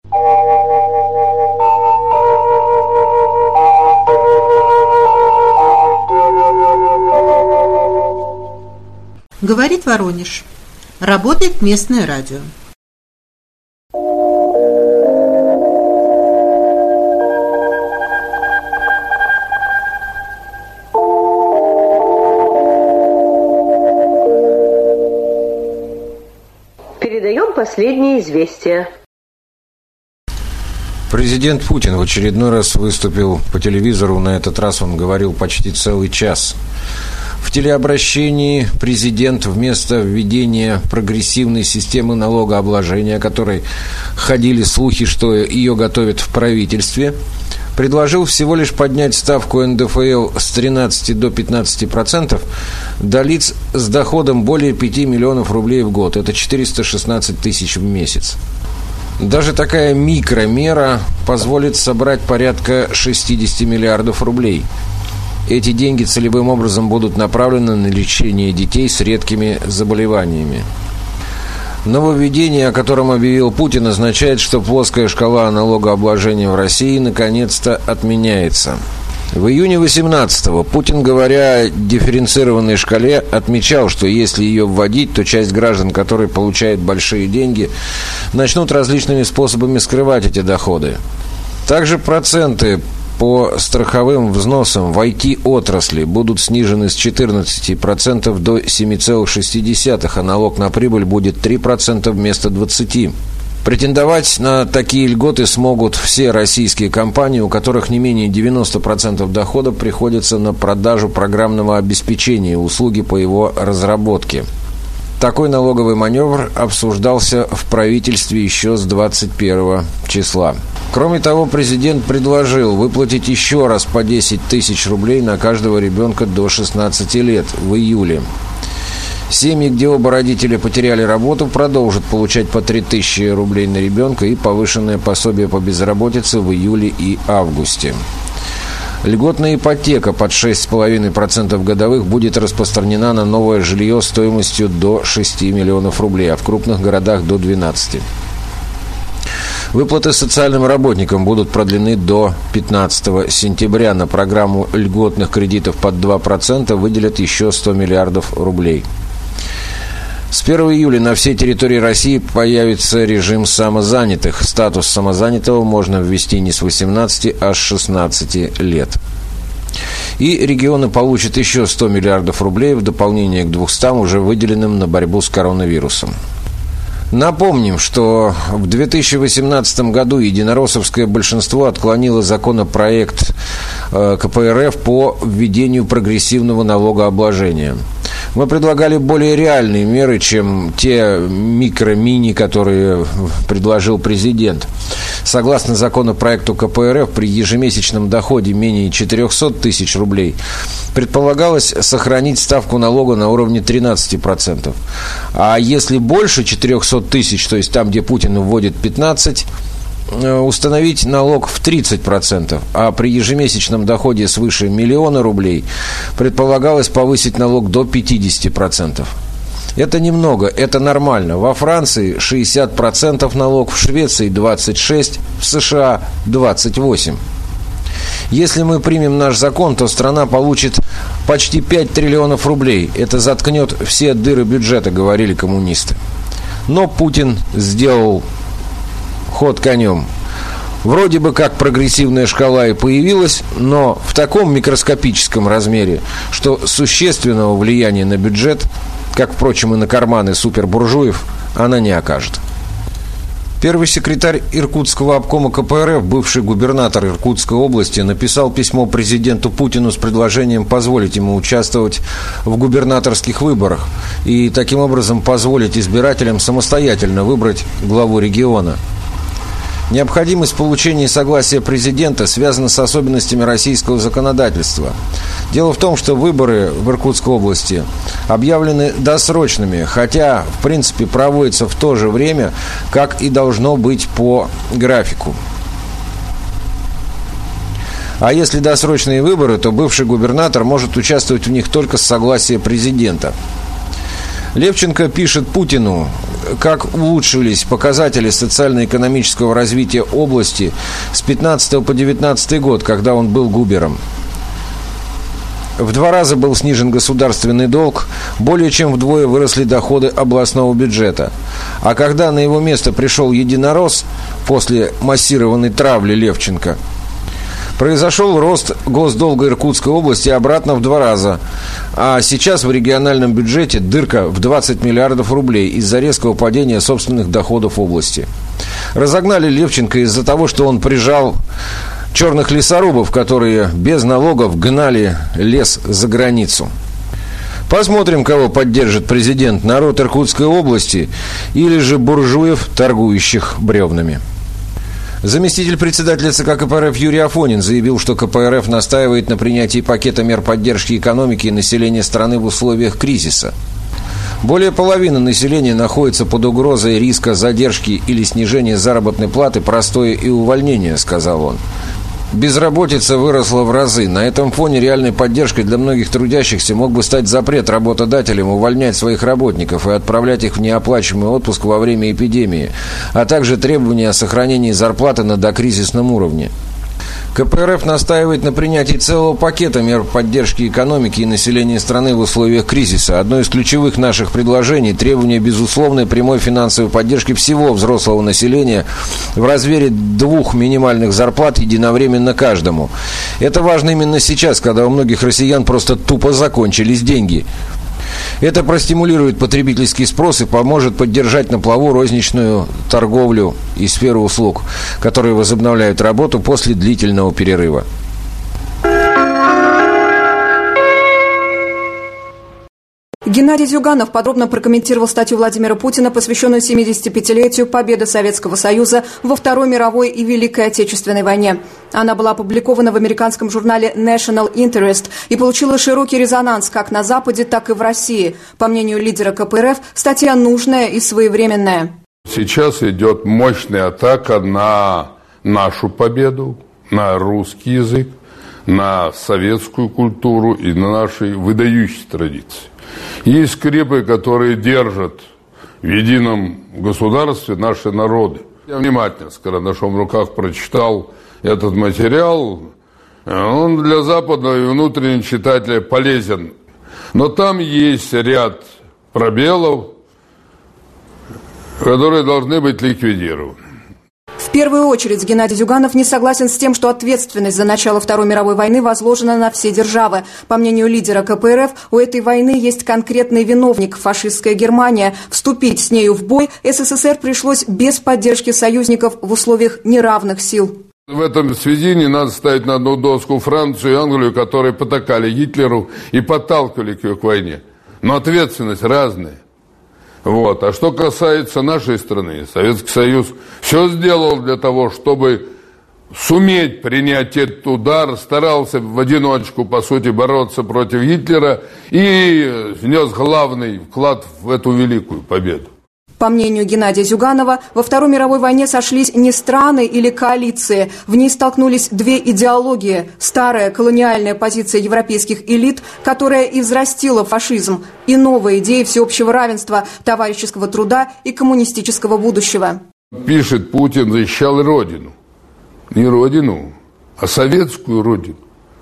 Говорит Воронеж. Работает местное радио. Передаем последние известия. Президент Путин в очередной раз выступил по телевизору. На этот раз он говорил почти целый час. В телеобращении президент вместо введения прогрессивной системы налогообложения, о которой ходили слухи, что ее готовят в правительстве, предложил всего лишь поднять ставку НДФЛ с 13 до 15% для лиц с доходом более 5 миллионов рублей в год. Это 416 тысяч в месяц. Даже такая микромера позволит собрать порядка 60 миллиардов рублей. Эти деньги целевым образом будут направлены на лечение детей с редкими заболеваниями. Нововведение, о котором объявил Путин, означает, что плоская шкала налогообложения в России наконец-то отменяется. В июне 18-го Путин, говоря о дифференцированной шкале, отмечал, что если ее вводить, то часть граждан, которые получают большие деньги, начнут различными способами скрывать эти доходы. Также проценты по страховым взносам в IT-отрасли будут снижены с 14% до 7,6%, а налог на прибыль будет 3% вместо 20%. Претендовать на такие льготы смогут все российские компании, у которых не менее 90% дохода приходится на продажу программного обеспечения и услуги по его разработке. Такой налоговый маневр обсуждался в правительстве еще с 21 числа. Кроме того, президент предложил выплатить еще раз по 10 тысяч рублей на каждого ребенка до 16 лет в июле. Семьи, где оба родителя потеряли работу, продолжат получать по 3000 рублей на ребенка и повышенное пособие по безработице в июле и августе. Льготная ипотека под 6,5% годовых будет распространена на новое жилье стоимостью до 6 миллионов рублей, а в крупных городах до 12. Выплаты социальным работникам будут продлены до 15 сентября. На программу льготных кредитов под 2% выделят еще 100 миллиардов рублей. С 1 июля на всей территории России появится режим самозанятых. Статус самозанятого можно ввести не с 18, а с 16 лет. И регионы получат еще 100 миллиардов рублей в дополнение к 200, уже выделенным на борьбу с коронавирусом. Напомним, что в 2018 году единороссовское большинство отклонило законопроект КПРФ по введению прогрессивного налогообложения. Мы предлагали более реальные меры, чем те микро-мини, которые предложил президент. Согласно законопроекту КПРФ, при ежемесячном доходе менее 400 тысяч рублей предполагалось сохранить ставку налога на уровне 13%. А если больше 400 тысяч, то есть там, где Путин вводит 15%, установить налог в 30%, а при ежемесячном доходе свыше 1 миллиона рублей предполагалось повысить налог до 50%. Это немного, это нормально. Во Франции 60% налог, в Швеции 26%, в США 28%. Если мы примем наш закон, то страна получит почти 5 триллионов рублей. Это заткнет все дыры бюджета, говорили коммунисты. Но Путин сделал ход конем. Вроде бы как прогрессивная шкала и появилась, но в таком микроскопическом размере, что существенного влияния на бюджет, как, впрочем, и на карманы супербуржуев, она не окажет. Первый секретарь Иркутского обкома КПРФ, бывший губернатор Иркутской области, написал письмо президенту Путину с предложением позволить ему участвовать в губернаторских выборах и таким образом позволить избирателям самостоятельно выбрать главу региона. Необходимость получения согласия президента связана с особенностями российского законодательства. Дело в том, что выборы в Иркутской области объявлены досрочными, хотя, в принципе, проводятся в то же время, как и должно быть по графику. А если досрочные выборы, то бывший губернатор может участвовать в них только с согласия президента. Левченко пишет Путину: как улучшились показатели социально-экономического развития области с 15 по 19 год, когда он был губером. В 2 раза был снижен государственный долг, более чем вдвое выросли доходы областного бюджета. А когда на его место пришел единорос после массированной травли Левченко, произошел рост госдолга Иркутской области обратно в 2 раза. А сейчас в региональном бюджете дырка в 20 миллиардов рублей из-за резкого падения собственных доходов области. Разогнали Левченко из-за того, что он прижал черных лесорубов, которые без налогов гнали лес за границу. Посмотрим, кого поддержит президент: народ Иркутской области или же буржуев, торгующих бревнами. Заместитель председателя ЦК КПРФ Юрий Афонин заявил, что КПРФ настаивает на принятии пакета мер поддержки экономики и населения страны в условиях кризиса. Более половины населения находится под угрозой риска задержки или снижения заработной платы, простоя и увольнения, сказал он. Безработица выросла в разы. На этом фоне реальной поддержкой для многих трудящихся мог бы стать запрет работодателям увольнять своих работников и отправлять их в неоплачиваемый отпуск во время эпидемии, а также требования о сохранении зарплаты на докризисном уровне. КПРФ настаивает на принятии целого пакета мер поддержки экономики и населения страны в условиях кризиса. Одно из ключевых наших предложений – требование безусловной прямой финансовой поддержки всего взрослого населения в размере 2 минимальных зарплат единовременно каждому. Это важно именно сейчас, когда у многих россиян просто тупо закончились деньги. Это простимулирует потребительский спрос и поможет поддержать на плаву розничную торговлю и сферу услуг, которые возобновляют работу после длительного перерыва. Геннадий Зюганов подробно прокомментировал статью Владимира Путина, посвященную 75-летию победы Советского Союза во Второй мировой и Великой Отечественной войне. Она была опубликована в американском журнале National Interest и получила широкий резонанс как на Западе, так и в России. По мнению лидера КПРФ, статья нужная и своевременная. Сейчас идет мощная атака на нашу победу, на русский язык, на советскую культуру и на наши выдающиеся традиции. Есть скрепы, которые держат в едином государстве наши народы. Я внимательно с карандашом в руках прочитал этот материал. Он для западного и внутреннего читателя полезен. Но там есть ряд пробелов, которые должны быть ликвидированы. В первую очередь Геннадий Зюганов не согласен с тем, что ответственность за начало Второй мировой войны возложена на все державы. По мнению лидера КПРФ, у этой войны есть конкретный виновник – фашистская Германия. Вступить с нею в бой СССР пришлось без поддержки союзников в условиях неравных сил. В этом связи не надо ставить на одну доску Францию и Англию, которые потакали Гитлеру и подталкивали к войне. Но ответственность разная. Вот. А что касается нашей страны, Советский Союз все сделал для того, чтобы суметь принять этот удар, старался в одиночку, по сути, бороться против Гитлера и внес главный вклад в эту великую победу. По мнению Геннадия Зюганова, во Второй мировой войне сошлись не страны или коалиции. В ней столкнулись 2 идеологии. Старая колониальная позиция европейских элит, которая и взрастила фашизм, и новые идеи всеобщего равенства, товарищеского труда и коммунистического будущего. Пишет, Путин защищал Родину. Не Родину, а советскую Родину.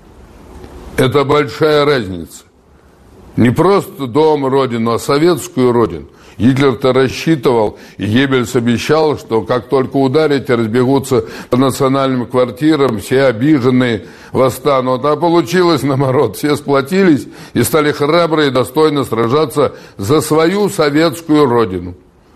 Это большая разница. Не просто дом Родину, а советскую Родину. Гитлер-то рассчитывал, и Геббельс обещал, что как только ударите, разбегутся по национальным квартирам, все обиженные восстанут. А получилось наоборот, все сплотились и стали храбро и достойно сражаться за свою советскую родину.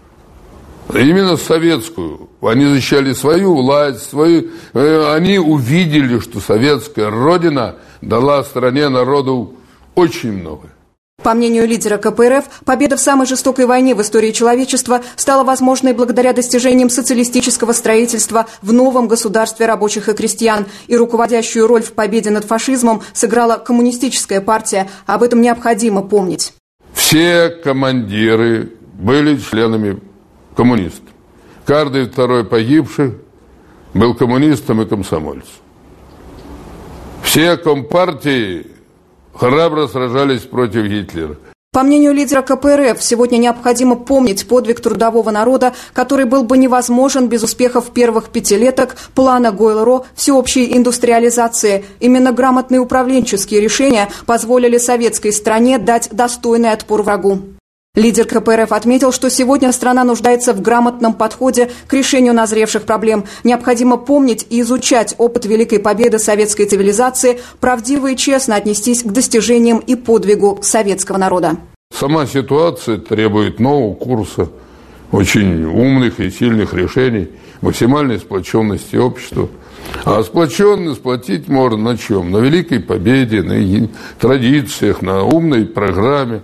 Именно советскую. Они защищали свою власть, они увидели, что советская родина дала стране, народу очень много. По мнению лидера КПРФ, победа в самой жестокой войне в истории человечества стала возможной благодаря достижениям социалистического строительства в новом государстве рабочих и крестьян. И руководящую роль в победе над фашизмом сыграла коммунистическая партия. Об этом необходимо помнить. Все командиры были членами коммунистов. Каждый второй погибший был коммунистом и комсомольцем. Все компартии храбро сражались против Гитлера. По мнению лидера КПРФ, сегодня необходимо помнить подвиг трудового народа, который был бы невозможен без успехов первых пятилеток плана Гойл-Ро всеобщей индустриализации. Именно грамотные управленческие решения позволили советской стране дать достойный отпор врагу. Лидер КПРФ отметил, что сегодня страна нуждается в грамотном подходе к решению назревших проблем. Необходимо помнить и изучать опыт Великой Победы советской цивилизации, правдиво и честно отнестись к достижениям и подвигу советского народа. Сама ситуация требует нового курса, очень умных и сильных решений, максимальной сплоченности общества. А сплотить можно на чем? На Великой Победе, на традициях, на умной программе.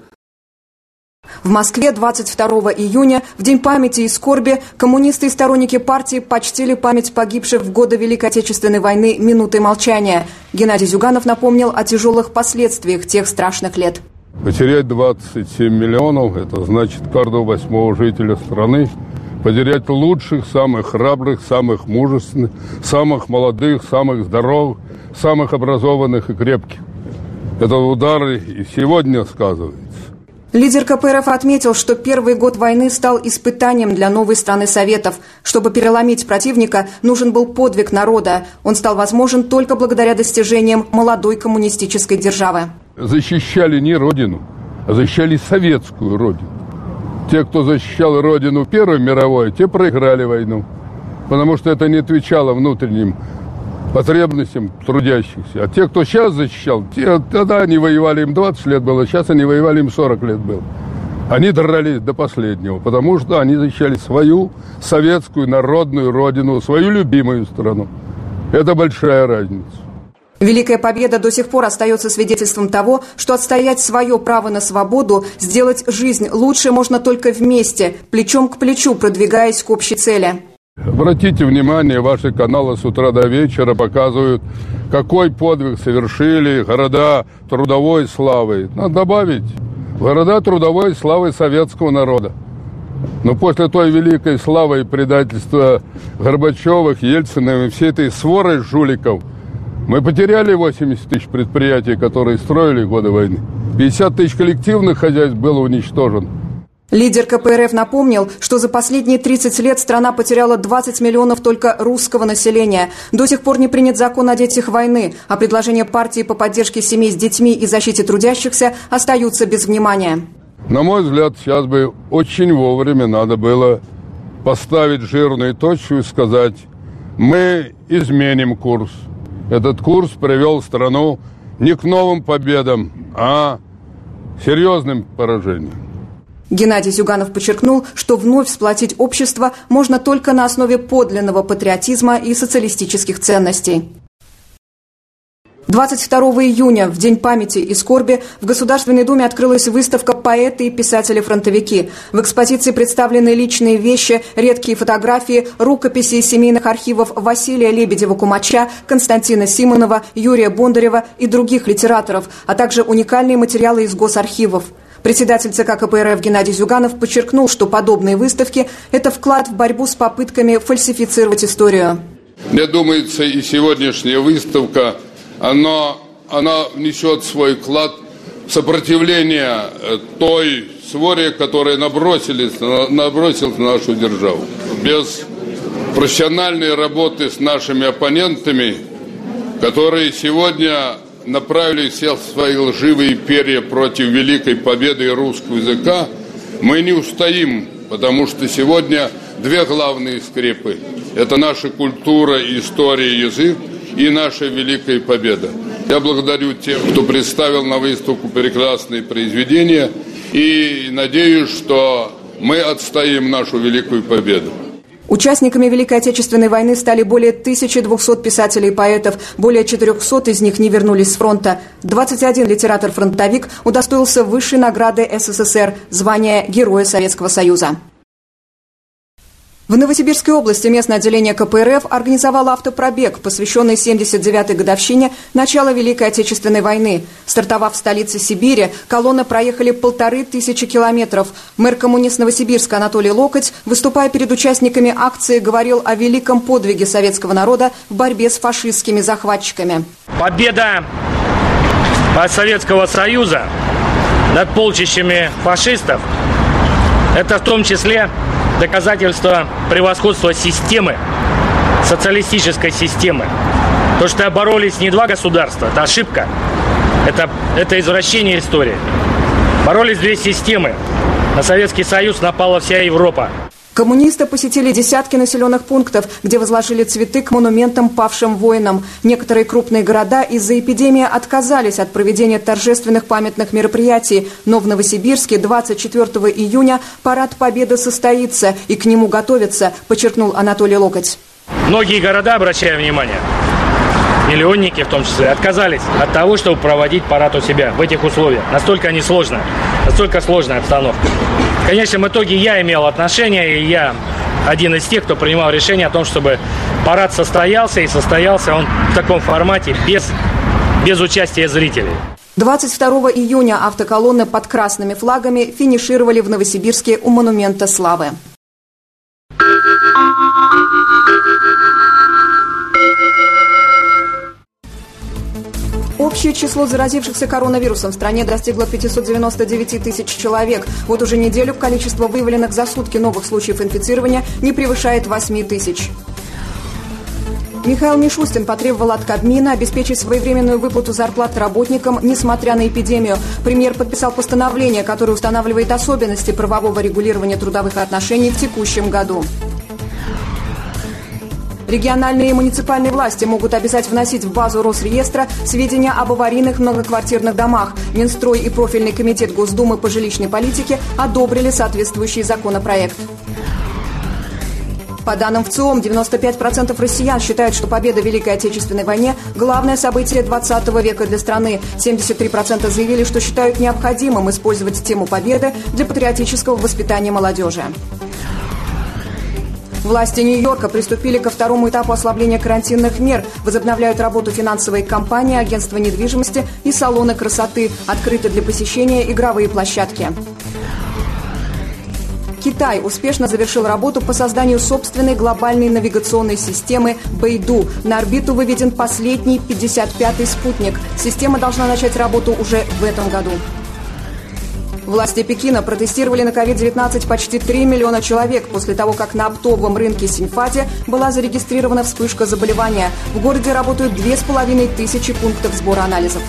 В Москве 22 июня, в День памяти и скорби, коммунисты и сторонники партии почтили память погибших в годы Великой Отечественной войны минутой молчания. Геннадий Зюганов напомнил о тяжелых последствиях тех страшных лет. Потерять 27 миллионов – это значит каждого 8-го жителя страны. Потерять лучших, самых храбрых, самых мужественных, самых молодых, самых здоровых, самых образованных и крепких. Это удары и сегодня сказывается. Лидер КПРФ отметил, что первый год войны стал испытанием для новой страны Советов. Чтобы переломить противника, нужен был подвиг народа. Он стал возможен только благодаря достижениям молодой коммунистической державы. Защищали не Родину, а защищали советскую Родину. Те, кто защищал Родину Первой мировой, те проиграли войну. Потому что это не отвечало внутренним потребностям трудящихся. А те, кто сейчас защищал, тогда они воевали, им 20 лет было, сейчас они воевали, им 40 лет было. Они дрались до последнего, потому что они защищали свою советскую народную родину, свою любимую страну. Это большая разница. Великая Победа до сих пор остается свидетельством того, что отстоять свое право на свободу, сделать жизнь лучше можно только вместе, плечом к плечу, продвигаясь к общей цели. Обратите внимание, ваши каналы с утра до вечера показывают, какой подвиг совершили города трудовой славы. Надо добавить, города трудовой славы советского народа. Но после той великой славы и предательства Горбачевых, Ельцина и всей этой своры жуликов, мы потеряли 80 тысяч предприятий, которые строили в годы войны. 50 тысяч коллективных хозяйств было уничтожено. Лидер КПРФ напомнил, что за последние 30 лет страна потеряла 20 миллионов только русского населения. До сих пор не принят закон о детях войны, а предложения партии по поддержке семей с детьми и защите трудящихся остаются без внимания. На мой взгляд, сейчас бы очень вовремя надо было поставить жирную точку и сказать: мы изменим курс. Этот курс привел страну не к новым победам, а к серьезным поражениям. Геннадий Зюганов подчеркнул, что вновь сплотить общество можно только на основе подлинного патриотизма и социалистических ценностей. 22 июня, в День памяти и скорби, в Государственной Думе открылась выставка «Поэты и писатели-фронтовики». В экспозиции представлены личные вещи, редкие фотографии, рукописи из семейных архивов Василия Лебедева-Кумача, Константина Симонова, Юрия Бондарева и других литераторов, а также уникальные материалы из госархивов. Председатель ЦК КПРФ Геннадий Зюганов подчеркнул, что подобные выставки – это вклад в борьбу с попытками фальсифицировать историю. Мне думается, и сегодняшняя выставка, она внесет свой вклад в сопротивление той своре, которая набросилась на нашу державу. Без профессиональной работы с нашими оппонентами, которые сегодня направили все свои лживые перья против Великой Победы и русского языка, мы не устоим, потому что сегодня две главные скрепы. Это наша культура, история, язык и наша Великая Победа. Я благодарю тех, кто представил на выставку прекрасные произведения, и надеюсь, что мы отстоим нашу Великую Победу. Участниками Великой Отечественной войны стали более 1200 писателей и поэтов. Более 400 из них не вернулись с фронта. 21 литератор-фронтовик удостоился высшей награды СССР – звания Героя Советского Союза. В Новосибирской области местное отделение КПРФ организовало автопробег, посвященный 79-й годовщине начала Великой Отечественной войны. Стартовав в столице Сибири, колонны проехали 1500 километров. Мэр-коммунист Новосибирска Анатолий Локоть, выступая перед участниками акции, говорил о великом подвиге советского народа в борьбе с фашистскими захватчиками. Победа Советского Союза над полчищами фашистов, это в том числе доказательство превосходства системы, социалистической системы. То, что боролись не два государства, это ошибка, это извращение истории. Боролись две системы. На Советский Союз напала вся Европа. Коммунисты посетили десятки населенных пунктов, где возложили цветы к монументам павшим воинам. Некоторые крупные города из-за эпидемии отказались от проведения торжественных памятных мероприятий. Но в Новосибирске 24 июня парад Победы состоится, и к нему готовятся, подчеркнул Анатолий Локоть. Многие города, обращаю внимание, миллионники в том числе, отказались от того, чтобы проводить парад у себя в этих условиях. Настолько сложная обстановка. В конечном итоге я имел отношение, и я один из тех, кто принимал решение о том, чтобы парад состоялся, и состоялся он в таком формате, без участия зрителей. 22 июня автоколонны под красными флагами финишировали в Новосибирске у Монумента Славы. Общее число заразившихся коронавирусом в стране достигло 599 тысяч человек. Вот уже неделю количество выявленных за сутки новых случаев инфицирования не превышает 8 тысяч. Михаил Мишустин потребовал от Кабмина обеспечить своевременную выплату зарплат работникам, несмотря на эпидемию. Премьер подписал постановление, которое устанавливает особенности правового регулирования трудовых отношений в текущем году. Региональные и муниципальные власти могут обязать вносить в базу Росреестра сведения об аварийных многоквартирных домах. Минстрой и профильный комитет Госдумы по жилищной политике одобрили соответствующий законопроект. По данным ВЦИОМ, 95% россиян считают, что победа в Великой Отечественной войне – главное событие 20 века для страны. 73% заявили, что считают необходимым использовать тему победы для патриотического воспитания молодежи. Власти Нью-Йорка приступили ко второму этапу ослабления карантинных мер. Возобновляют работу финансовые компании, агентства недвижимости и салоны красоты. Открыты для посещения игровые площадки. Китай успешно завершил работу по созданию собственной глобальной навигационной системы Бэйду. На орбиту выведен последний 55-й спутник. Система должна начать работу уже в этом году. Власти Пекина протестировали на COVID-19 почти 3 миллиона человек после того, как на оптовом рынке Синьфате была зарегистрирована вспышка заболевания. В городе работают 2500 пунктов сбора анализов.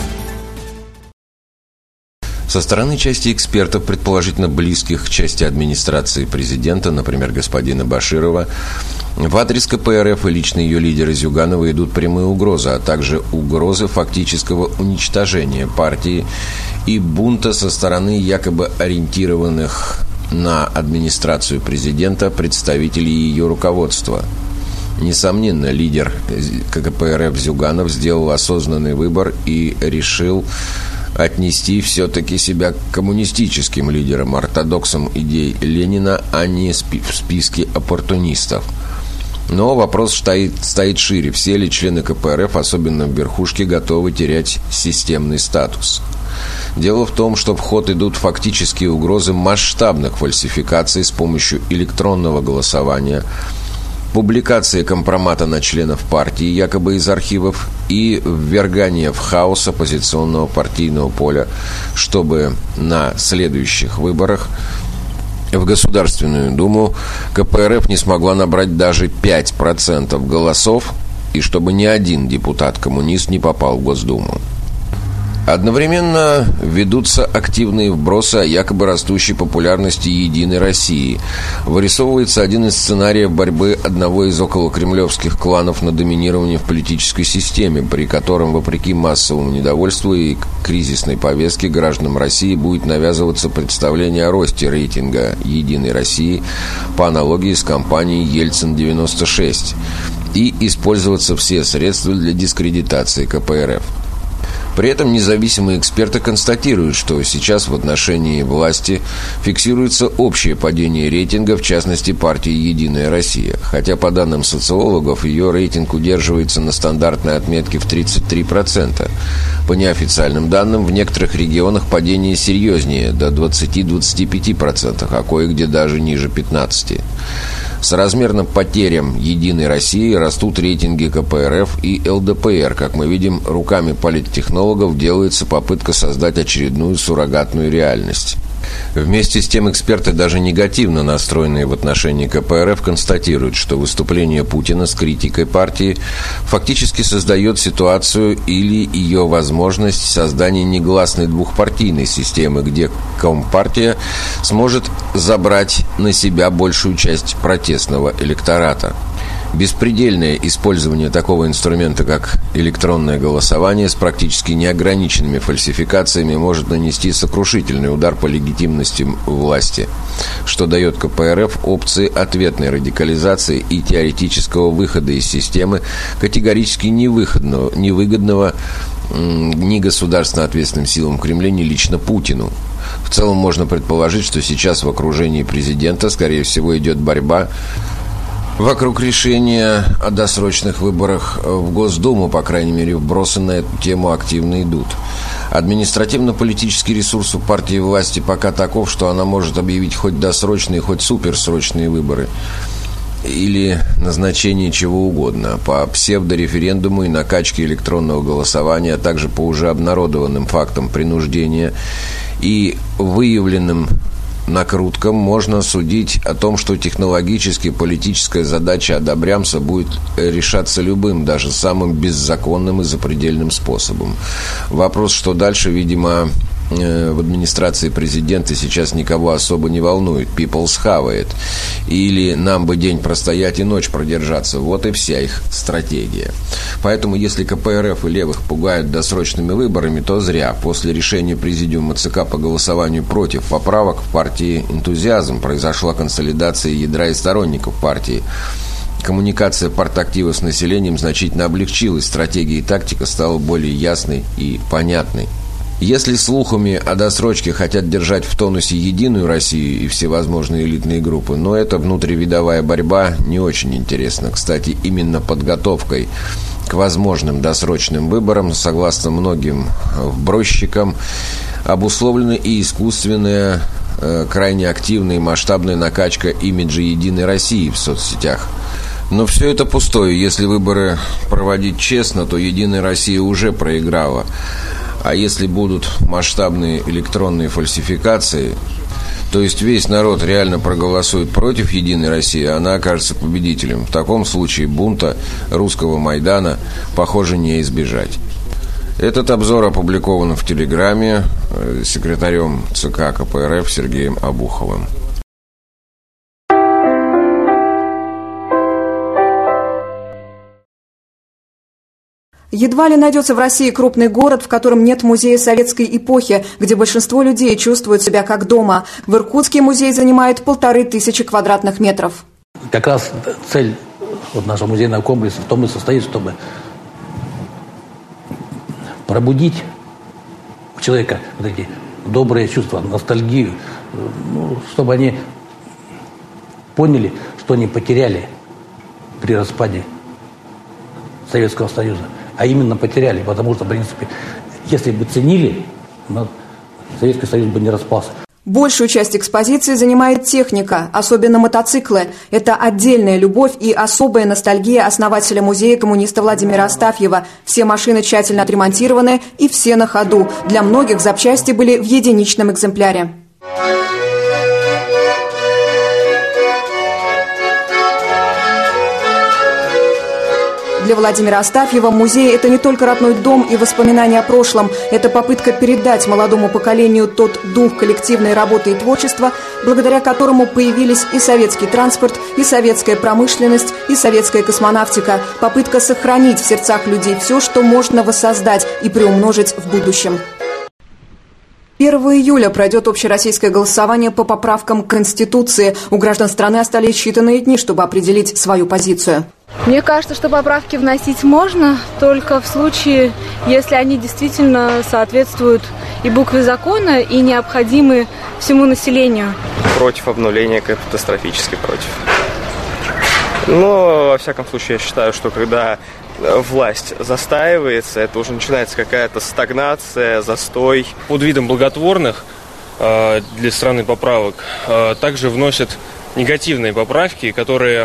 Со стороны части экспертов, предположительно близких к части администрации президента, например, господина Баширова, в адрес КПРФ и лично ее лидера Зюганова идут прямые угрозы, а также угрозы фактического уничтожения партии и бунта со стороны якобы ориентированных на администрацию президента представителей ее руководства. Несомненно, лидер КПРФ Зюганов сделал осознанный выбор и решил отнести все-таки себя к коммунистическим лидерам, ортодоксам идей Ленина, а не в списке оппортунистов. Но вопрос стоит шире. Все ли члены КПРФ, особенно в верхушке, готовы терять системный статус? Дело в том, что в ход идут фактические угрозы масштабных фальсификаций с помощью электронного голосования, публикации компромата на членов партии, якобы из архивов, и ввергание в хаос оппозиционного партийного поля, чтобы на следующих выборах в Государственную Думу КПРФ не смогла набрать даже 5% голосов, и чтобы ни один депутат-коммунист не попал в Госдуму. Одновременно ведутся активные вбросы о якобы растущей популярности «Единой России». Вырисовывается один из сценариев борьбы одного из околокремлевских кланов на доминирование в политической системе, при котором, вопреки массовому недовольству и кризисной повестке, гражданам России будет навязываться представление о росте рейтинга «Единой России» по аналогии с кампанией «Ельцин-96» и использоваться все средства для дискредитации КПРФ. При этом независимые эксперты констатируют, что сейчас в отношении власти фиксируется общее падение рейтинга, в частности партии «Единая Россия». Хотя, по данным социологов, ее рейтинг удерживается на стандартной отметке в 33%. По неофициальным данным, в некоторых регионах падение серьезнее, до 20-25%, а кое-где даже ниже 15%. Соразмерно потерям «Единой России» растут рейтинги КПРФ и ЛДПР. Как мы видим, руками политтехнологов делается попытка создать очередную суррогатную реальность. Вместе с тем эксперты, даже негативно настроенные в отношении КПРФ, констатируют, что выступление Путина с критикой партии фактически создает ситуацию или ее возможность создания негласной двухпартийной системы, где Компартия сможет забрать на себя большую часть протестного электората. Беспредельное использование такого инструмента, как электронное голосование с практически неограниченными фальсификациями, может нанести сокрушительный удар по легитимности власти, что дает КПРФ опции ответной радикализации и теоретического выхода из системы, категорически невыгодного ни государственно ответственным силам Кремля, ни лично Путину. В целом можно предположить, что сейчас в окружении президента, скорее всего, идет борьба вокруг решения о досрочных выборах в Госдуму. По крайней мере, вбросы на эту тему активно идут. Административно-политический ресурс у партии власти пока таков, что она может объявить хоть досрочные, хоть суперсрочные выборы или назначение чего угодно по псевдореферендуму и накачке электронного голосования, а также по уже обнародованным фактам принуждения и выявленным накруткам можно судить о том, что технологически политическая задача одобрямса будет решаться любым, даже самым беззаконным и запредельным способом. Вопрос, что дальше, видимо, в администрации президента сейчас никого особо не волнует. People's have it. Или нам бы день простоять и ночь продержаться. Вот и вся их стратегия. Поэтому, если КПРФ и левых пугают досрочными выборами, то зря. После решения президиума ЦК по голосованию против поправок в партии «Энтузиазм» произошла консолидация ядра и сторонников партии. Коммуникация партактива с населением значительно облегчилась. Стратегия и тактика стала более ясной и понятной. Если слухами о досрочке хотят держать в тонусе «Единую Россию» и всевозможные элитные группы, но эта внутривидовая борьба не очень интересна. Кстати, именно подготовкой к возможным досрочным выборам, согласно многим вбросчикам, обусловлена и искусственная, крайне активная и масштабная накачка имиджа «Единой России» в соцсетях. Но все это пустое. Если выборы проводить честно, то «Единая Россия» уже проиграла. А если будут масштабные электронные фальсификации, то есть весь народ реально проголосует против «Единой России», она окажется победителем. В таком случае бунта русского Майдана, похоже, не избежать. Этот обзор опубликован в Телеграме секретарем ЦК КПРФ Сергеем Обуховым. Едва ли найдется в России крупный город, в котором нет музея советской эпохи, где большинство людей чувствуют себя как дома. В Иркутске музей занимает 1500 квадратных метров. Как раз цель нашего музейного комплекса в том и состоит, чтобы пробудить у человека вот эти добрые чувства, ностальгию, чтобы они поняли, что они потеряли при распаде Советского Союза. А именно потеряли, потому что, в принципе, если бы ценили, Советский Союз бы не распался. Большую часть экспозиции занимает техника, особенно мотоциклы. Это отдельная любовь и особая ностальгия основателя музея коммуниста Владимира Астафьева. Все машины тщательно отремонтированы и все на ходу. Для многих запчасти были в единичном экземпляре. Для Владимира Астафьева музей – это не только родной дом и воспоминания о прошлом. Это попытка передать молодому поколению тот дух коллективной работы и творчества, благодаря которому появились и советский транспорт, и советская промышленность, и советская космонавтика. Попытка сохранить в сердцах людей все, что можно воссоздать и приумножить в будущем. 1 июля пройдет общероссийское голосование по поправкам к Конституции. У граждан страны остались считанные дни, чтобы определить свою позицию. Мне кажется, что поправки вносить можно, только в случае, если они действительно соответствуют и букве закона, и необходимы всему населению. Против обнуления, катастрофически против. Но, во всяком случае, я считаю, что когда власть застаивается, это уже начинается какая-то стагнация, застой. Под видом благотворных для страны поправок также вносят негативные поправки, которые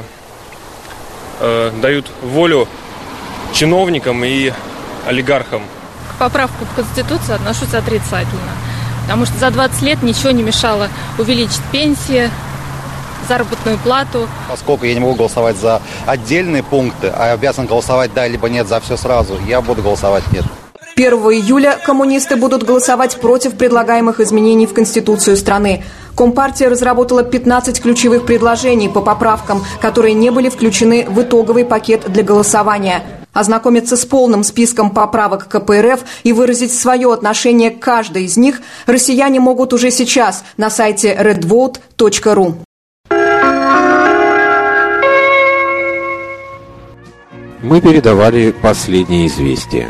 дают волю чиновникам и олигархам. К поправку в Конституцию отношусь отрицательно, потому что за 20 лет ничего не мешало увеличить пенсии, заработную плату. Поскольку я не могу голосовать за отдельные пункты, а обязан голосовать да либо нет за все сразу, я буду голосовать нет. 1 июля коммунисты будут голосовать против предлагаемых изменений в Конституцию страны. Компартия разработала 15 ключевых предложений по поправкам, которые не были включены в итоговый пакет для голосования. Ознакомиться с полным списком поправок КПРФ и выразить свое отношение к каждой из них россияне могут уже сейчас на сайте redvote.ru. Мы передавали последние известия.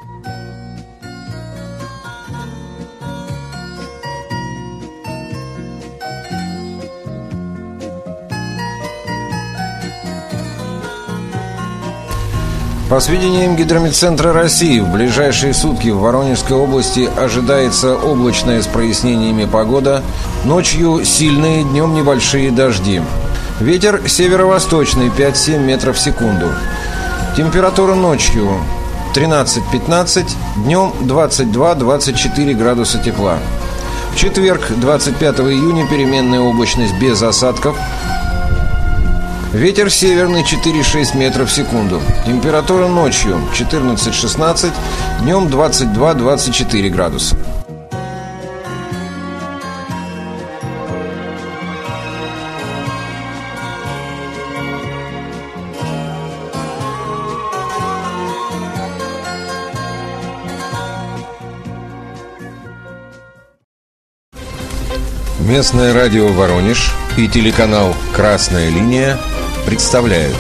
По сведениям Гидрометцентра России, в ближайшие сутки в Воронежской области ожидается облачная с прояснениями погода. Ночью сильные, днем небольшие дожди. Ветер северо-восточный 5-7 метров в секунду. Температура ночью 13-15, днем 22-24 градуса тепла. В четверг, 25 июня, переменная облачность без осадков. Ветер северный 4-6 метров в секунду. Температура ночью 14-16, днем 22-24 градуса. Местное радио «Воронеж» и телеканал «Красная линия» представляют.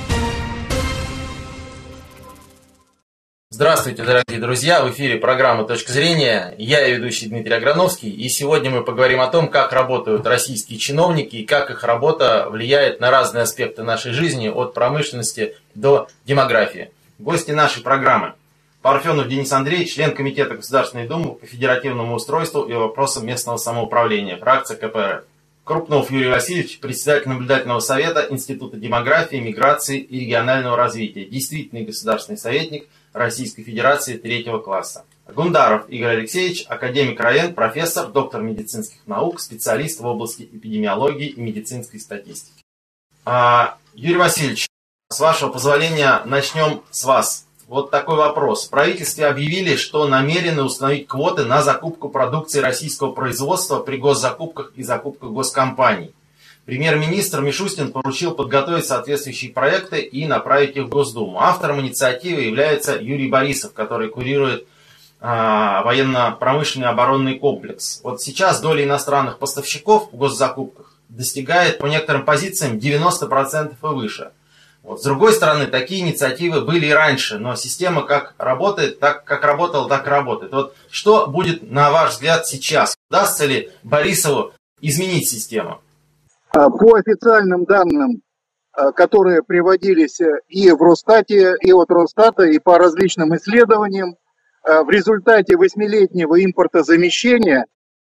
Здравствуйте, дорогие друзья! В эфире программа «Точка зрения». Я ведущий Дмитрий Аграновский. И сегодня мы поговорим о том, как работают российские чиновники и как их работа влияет на разные аспекты нашей жизни, от промышленности до демографии. Гости нашей программы: Парфенов Денис Андреевич, член Комитета Государственной Думы по федеративному устройству и вопросам местного самоуправления, фракция КПРФ. Крупнов Юрий Васильевич, председатель наблюдательного совета Института демографии, миграции и регионального развития, действительный государственный советник Российской Федерации 3-го класса. Гундаров Игорь Алексеевич, академик РАЕН, профессор, доктор медицинских наук, специалист в области эпидемиологии и медицинской статистики. Юрий Васильевич, с вашего позволения начнем с вас. Вот такой вопрос. В правительстве объявили, что намерены установить квоты на закупку продукции российского производства при госзакупках и закупках госкомпаний. Премьер-министр Мишустин поручил подготовить соответствующие проекты и направить их в Госдуму. Автором инициативы является Юрий Борисов, который курирует военно-промышленный оборонный комплекс. Вот сейчас доля иностранных поставщиков в госзакупках достигает по некоторым позициям 90% и выше. Вот. С другой стороны, такие инициативы были и раньше, но система как работает, так как работала, так и работает. Вот что будет, на ваш взгляд, сейчас? Удастся ли Борисову изменить систему? По официальным данным, которые приводились и в Росстате, и от Росстата, и по различным исследованиям, в результате 8-летнего импортозамещения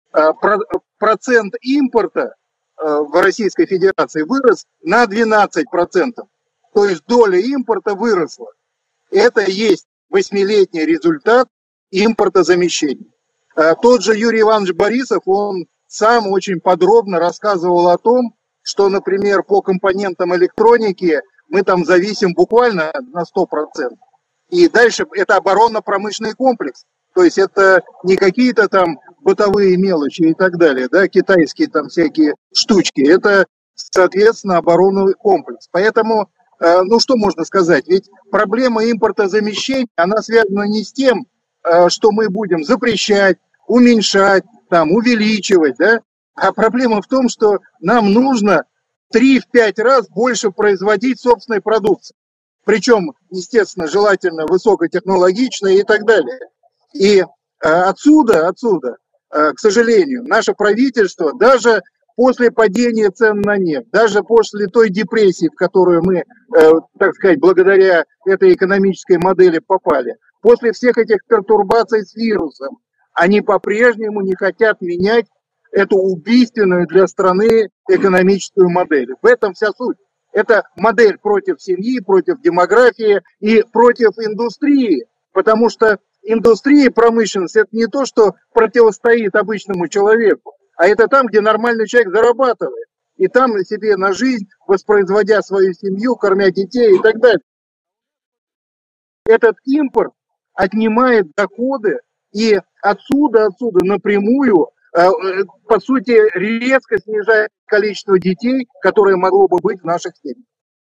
процент импорта в Российской Федерации вырос на 12%. То есть доля импорта выросла. Это и есть 8-летний результат импортозамещения. Тот же Юрий Иванович Борисов, он сам очень подробно рассказывал о том, что, например, по компонентам электроники мы там зависим буквально на 100%. И дальше это оборонно-промышленный комплекс. То есть это не какие-то там бытовые мелочи и так далее, да, китайские там всякие штучки. Это, соответственно, оборонный комплекс. Поэтому ну что можно сказать, ведь проблема импортозамещения, она связана не с тем, что мы будем запрещать, уменьшать, там, увеличивать, да? А проблема в том, что нам нужно 3-5 раз больше производить собственной продукции. Причем, естественно, желательно высокотехнологичной и так далее. И отсюда, к сожалению, наше правительство даже после падения цен на нефть, даже после той депрессии, в которую мы, так сказать, благодаря этой экономической модели попали, после всех этих пертурбаций с вирусом, они по-прежнему не хотят менять эту убийственную для страны экономическую модель. В этом вся суть. Это модель против семьи, против демографии и против индустрии, потому что индустрия и промышленность – это не то, что противостоит обычному человеку, а это там, где нормальный человек зарабатывает. И там себе на жизнь, воспроизводя свою семью, кормя детей и так далее. Этот импорт отнимает доходы и отсюда напрямую, по сути, резко снижает количество детей, которые могло бы быть в наших семьях.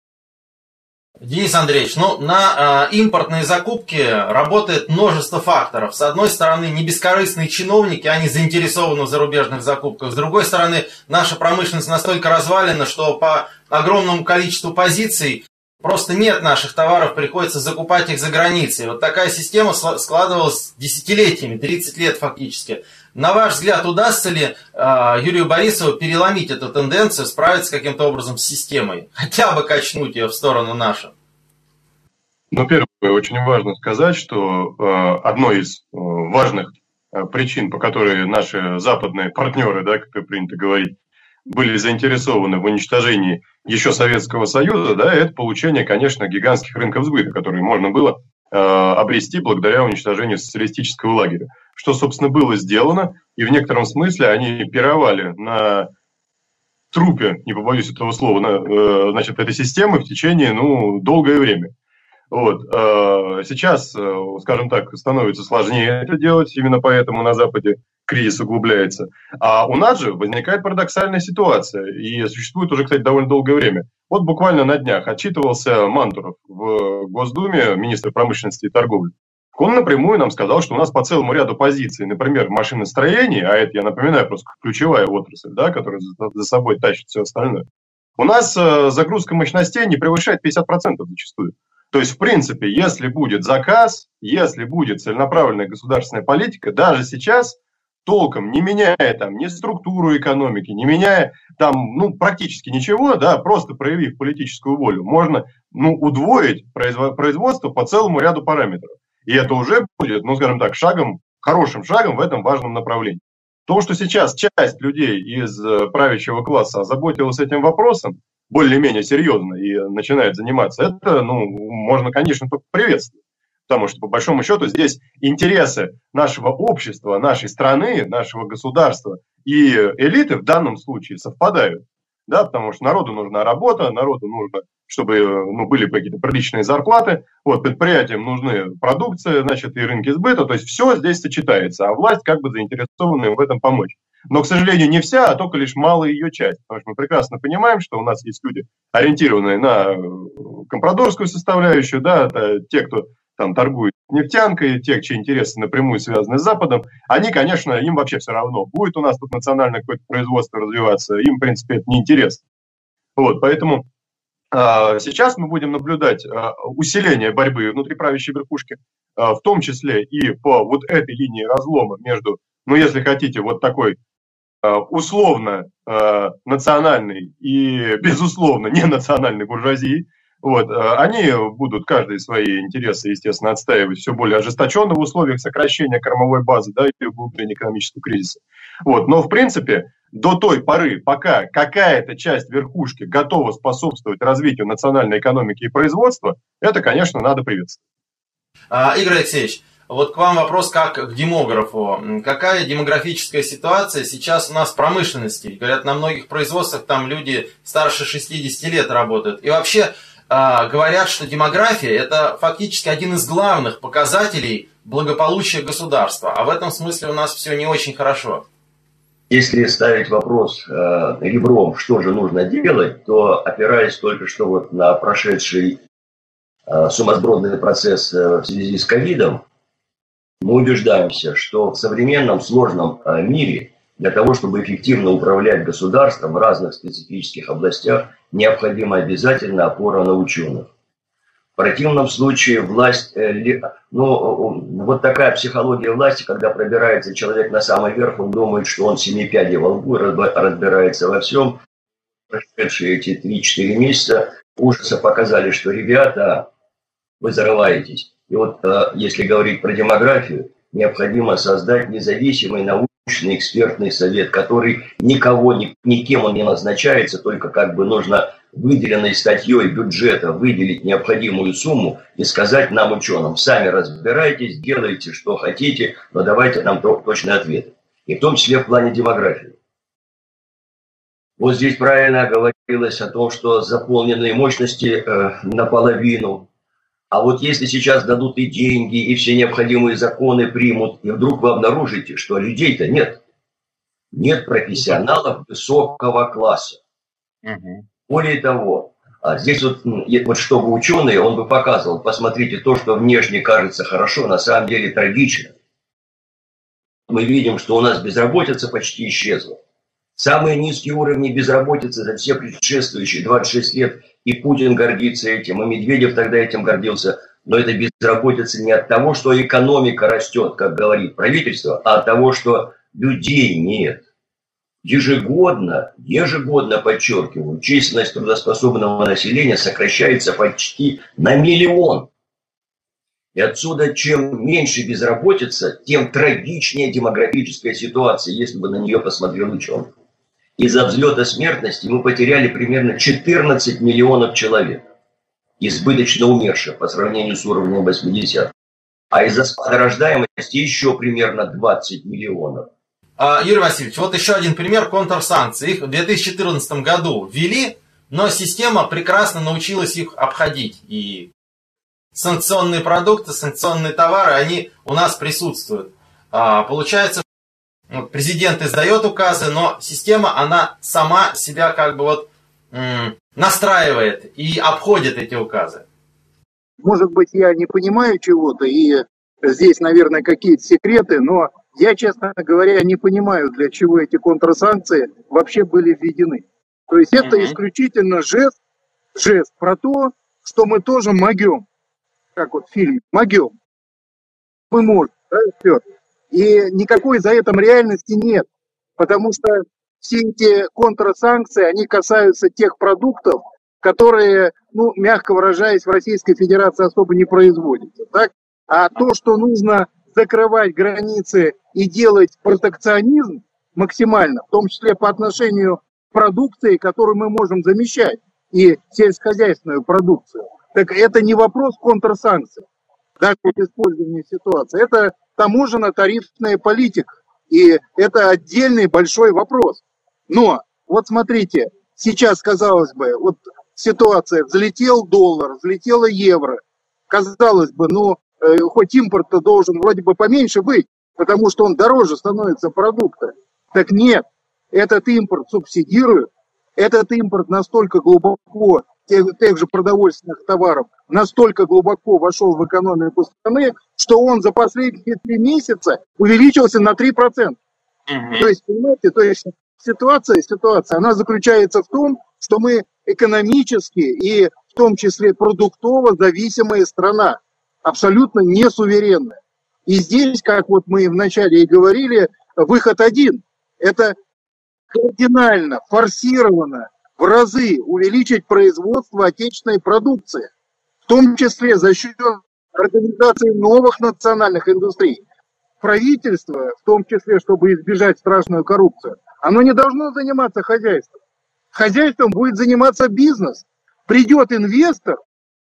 Денис Андреевич, на импортные закупки работает множество факторов. С одной стороны, не бескорыстные чиновники, они заинтересованы в зарубежных закупках. С другой стороны, наша промышленность настолько развалена, что по огромному количеству позиций просто нет наших товаров, приходится закупать их за границей. Вот такая система складывалась десятилетиями, 30 лет фактически. На ваш взгляд, удастся ли Юрию Борисову переломить эту тенденцию, справиться каким-то образом с системой? Хотя бы качнуть ее в сторону нашу? Первое, очень важно сказать, что одной из важных причин, по которой наши западные партнеры, да, как принято говорить, были заинтересованы в уничтожении еще Советского Союза, да, это получение, конечно, гигантских рынков сбыта, которые можно было обрести благодаря уничтожению социалистического лагеря. Что, собственно, было сделано, и в некотором смысле они пировали на трупе, не побоюсь этого слова, значит, этой системы в течение, долгое время. Вот. Сейчас, скажем так, становится сложнее это делать, именно поэтому на Западе кризис углубляется. А у нас же возникает парадоксальная ситуация, и существует уже, кстати, довольно долгое время. Вот буквально на днях отчитывался Мантуров в Госдуме, министр промышленности и торговли. Он напрямую нам сказал, что у нас по целому ряду позиций, например, в машиностроении, а это, я напоминаю, просто ключевая отрасль, да, которая за собой тащит все остальное, у нас загрузка мощностей не превышает 50% зачастую. То есть, в принципе, если будет заказ, если будет целенаправленная государственная политика, даже сейчас, толком не меняя там ни структуру экономики, не меняя там, практически ничего, да, просто проявив политическую волю, можно, удвоить производство по целому ряду параметров. И это уже будет, скажем так, хорошим шагом в этом важном направлении. То, что сейчас часть людей из правящего класса озаботилась этим вопросом, более-менее серьезно и начинает заниматься, это, можно, конечно, только приветствовать. Потому что, по большому счету, здесь интересы нашего общества, нашей страны, нашего государства и элиты в данном случае совпадают. Да, потому что народу нужна работа, народу нужно, чтобы были какие-то приличные зарплаты, предприятиям нужны продукция, значит, и рынки сбыта, то есть все здесь сочетается, а власть как бы заинтересована в этом помочь. Но, к сожалению, не вся, а только лишь малая ее часть, потому что мы прекрасно понимаем, что у нас есть люди, ориентированные на компрадорскую составляющую, да, те, кто там торгует нефтянкой, те, чьи интересы напрямую связаны с Западом, они, конечно, им вообще все равно. Будет у нас тут национальное какое-то производство развиваться, им, в принципе, это неинтересно. Поэтому сейчас мы будем наблюдать усиление борьбы внутри правящей верхушки, в том числе и по вот этой линии разлома между, если хотите, вот такой условно национальной и, безусловно, ненациональной буржуазией. Они будут каждый свои интересы, естественно, отстаивать все более ожесточенно в условиях сокращения кормовой базы, да, и углубления экономического кризиса. Но, в принципе, до той поры, пока какая-то часть верхушки готова способствовать развитию национальной экономики и производства, это, конечно, надо приветствовать. Игорь Алексеевич, вот к вам вопрос как к демографу. Какая демографическая ситуация сейчас у нас в промышленности? Говорят, на многих производствах там люди старше 60 лет работают. И вообще говорят, что демография – это фактически один из главных показателей благополучия государства. А в этом смысле у нас все не очень хорошо. Если ставить вопрос ребром, что же нужно делать, то, опираясь только что на прошедший сумасбродный процесс в связи с ковидом, мы убеждаемся, что в современном сложном мире для того, чтобы эффективно управлять государством в разных специфических областях, необходима обязательно опора на ученых. В противном случае власть, вот такая психология власти, когда пробирается человек на самый верх, он думает, что он 7 пядей во лбу, разбирается во всем. Прошедшие эти 3-4 месяца ужаса показали, что, ребята, вы зарываетесь. И если говорить про демографию, необходимо создать независимый научный научный экспертный совет, который никем он не назначается, только как бы нужно выделенной статьей бюджета выделить необходимую сумму и сказать нам, ученым, сами разбирайтесь, делайте, что хотите, но давайте нам точный ответ. И в том числе в плане демографии. Вот здесь правильно говорилось о том, что заполненные мощности наполовину. А вот если сейчас дадут и деньги, и все необходимые законы примут, и вдруг вы обнаружите, что людей-то нет. Нет профессионалов высокого класса. Более того, здесь вот чтобы ученый, он бы показывал, посмотрите, то, что внешне кажется хорошо, на самом деле трагично. Мы видим, что у нас безработица почти исчезла. Самые низкие уровни безработицы за все предшествующие 26 лет, и Путин гордится этим, и Медведев тогда этим гордился. Но это безработица не от того, что экономика растет, как говорит правительство, а от того, что людей нет. Ежегодно, подчеркиваю, численность трудоспособного населения сокращается почти на 1 миллион. И отсюда, чем меньше безработица, тем трагичнее демографическая ситуация, если бы на нее посмотрел ученый. Из-за взлета смертности мы потеряли примерно 14 миллионов человек, избыточно умерших по сравнению с уровнем 80-х. А из-за спада рождаемости еще примерно 20 миллионов. Юрий Васильевич, вот еще один пример контрсанкций. Их в 2014 году ввели, но система прекрасно научилась их обходить. И санкционные продукты, санкционные товары, они у нас присутствуют. Получается, вот президент издает указы, но система, она сама себя как бы вот настраивает и обходит эти указы. Может быть, я не понимаю чего-то, и здесь, наверное, какие-то секреты, но я, честно говоря, не понимаю, для чего эти контрсанкции вообще были введены. То есть это исключительно жест про то, что мы тоже могем. Как вот в фильме «Могем». Мы можем, да, все. И никакой за этим реальности нет. Потому что все эти контрсанкции, они касаются тех продуктов, которые, мягко выражаясь, в Российской Федерации особо не производятся. Так? А то, что нужно закрывать границы и делать протекционизм максимально, в том числе по отношению к продукции, которую мы можем замещать, и сельскохозяйственную продукцию, так это не вопрос контрсанкций, да, вот использования ситуации. Это таможенно-тарифная политика. И это отдельный большой вопрос. Но, вот смотрите, сейчас, казалось бы, вот ситуация, взлетел доллар, взлетело евро. Казалось бы, хоть импорт-то должен вроде бы поменьше быть, потому что он дороже становится продукта. Так нет, этот импорт субсидируют, этот импорт настолько глубоко, тех же продовольственных товаров, настолько глубоко вошел в экономику страны, что он за последние 3 месяца увеличился на 3%. То есть, понимаете, ситуация, она заключается в том, что мы экономически и в том числе продуктово зависимая страна, абсолютно не суверенная. И здесь, как вот мы вначале и говорили, выход один – это кардинально, форсированно, в разы увеличить производство отечественной продукции, в том числе за счет организации новых национальных индустрий. Правительство, в том числе, чтобы избежать страшную коррупцию, оно не должно заниматься хозяйством. Хозяйством будет заниматься бизнес. Придет инвестор,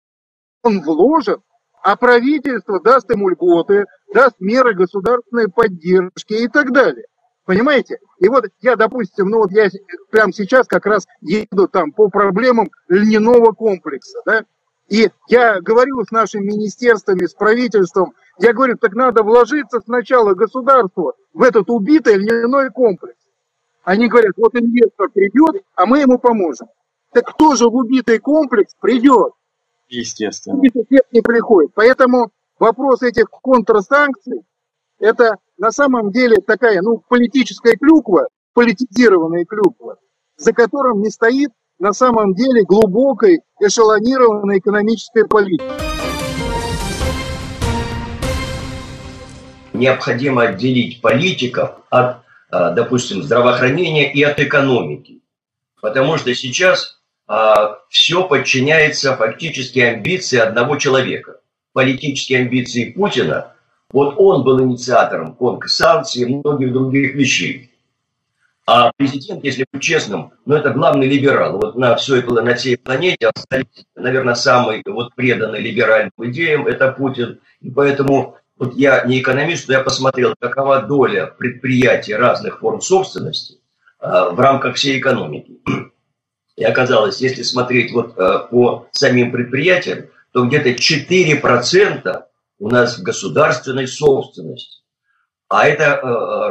он вложит, а правительство даст ему льготы, даст меры государственной поддержки и так далее. Понимаете? И вот я, допустим, я прямо сейчас как раз еду там по проблемам льняного комплекса, да, и я говорю с нашими министерствами, с правительством, я говорю, так надо вложиться сначала государству в этот убитый льняной комплекс. Они говорят, вот инвестор придет, а мы ему поможем. Так кто же в убитый комплекс придет? Естественно. Не приходит. Поэтому вопрос этих контрсанкций, это на самом деле такая, политическая клюква, политизированная клюква, за которым не стоит на самом деле глубокой эшелонированной экономической политики. Необходимо отделить политиков от, допустим, здравоохранения и от экономики. Потому что сейчас все подчиняется фактически амбиции одного человека. Политические амбиции Путина Вот он был инициатором санкций и многих других вещей. А президент, если быть честным, это главный либерал. Вот на всей планете остались, наверное, самый преданный либеральным идеям – это Путин. И поэтому я не экономист, но я посмотрел, какова доля предприятий разных форм собственности в рамках всей экономики. И оказалось, если смотреть по самим предприятиям, то где-то 4% у нас в государственной собственности. А это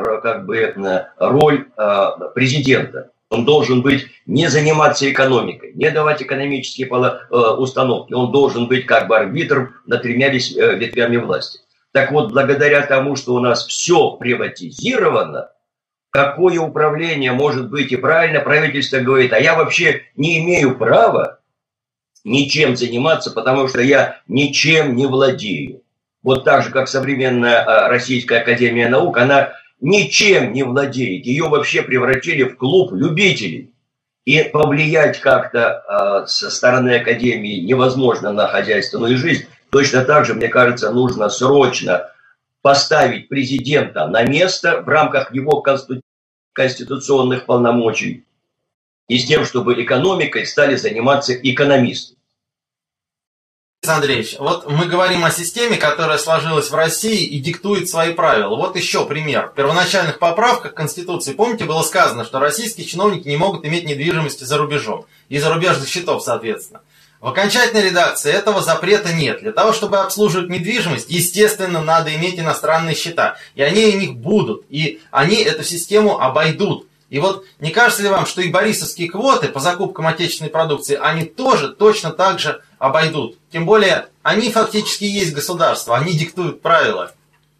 роль президента. Он должен быть не заниматься экономикой, не давать экономические установки. Он должен быть арбитром над тремя ветвями власти. Так вот, благодаря тому, что у нас все приватизировано, какое управление может быть? И правильно правительство говорит, а я вообще не имею права ничем заниматься, потому что я ничем не владею. Вот так же, как современная Российская Академия Наук, она ничем не владеет. Ее вообще превратили в клуб любителей. И повлиять как-то со стороны Академии невозможно на хозяйственную жизнь. Точно так же, мне кажется, нужно срочно поставить президента на место в рамках его конституционных полномочий. И с тем, чтобы экономикой стали заниматься экономисты. Александр Андреевич, мы говорим о системе, которая сложилась в России и диктует свои правила. Вот еще пример. В первоначальных поправках Конституции, помните, было сказано, что российские чиновники не могут иметь недвижимости за рубежом. И зарубежных счетов, соответственно. В окончательной редакции этого запрета нет. Для того, чтобы обслуживать недвижимость, естественно, надо иметь иностранные счета. И они у них будут. И они эту систему обойдут. И не кажется ли вам, что и борисовские квоты по закупкам отечественной продукции, они тоже точно так же обойдут? Тем более, они фактически есть государство, они диктуют правила.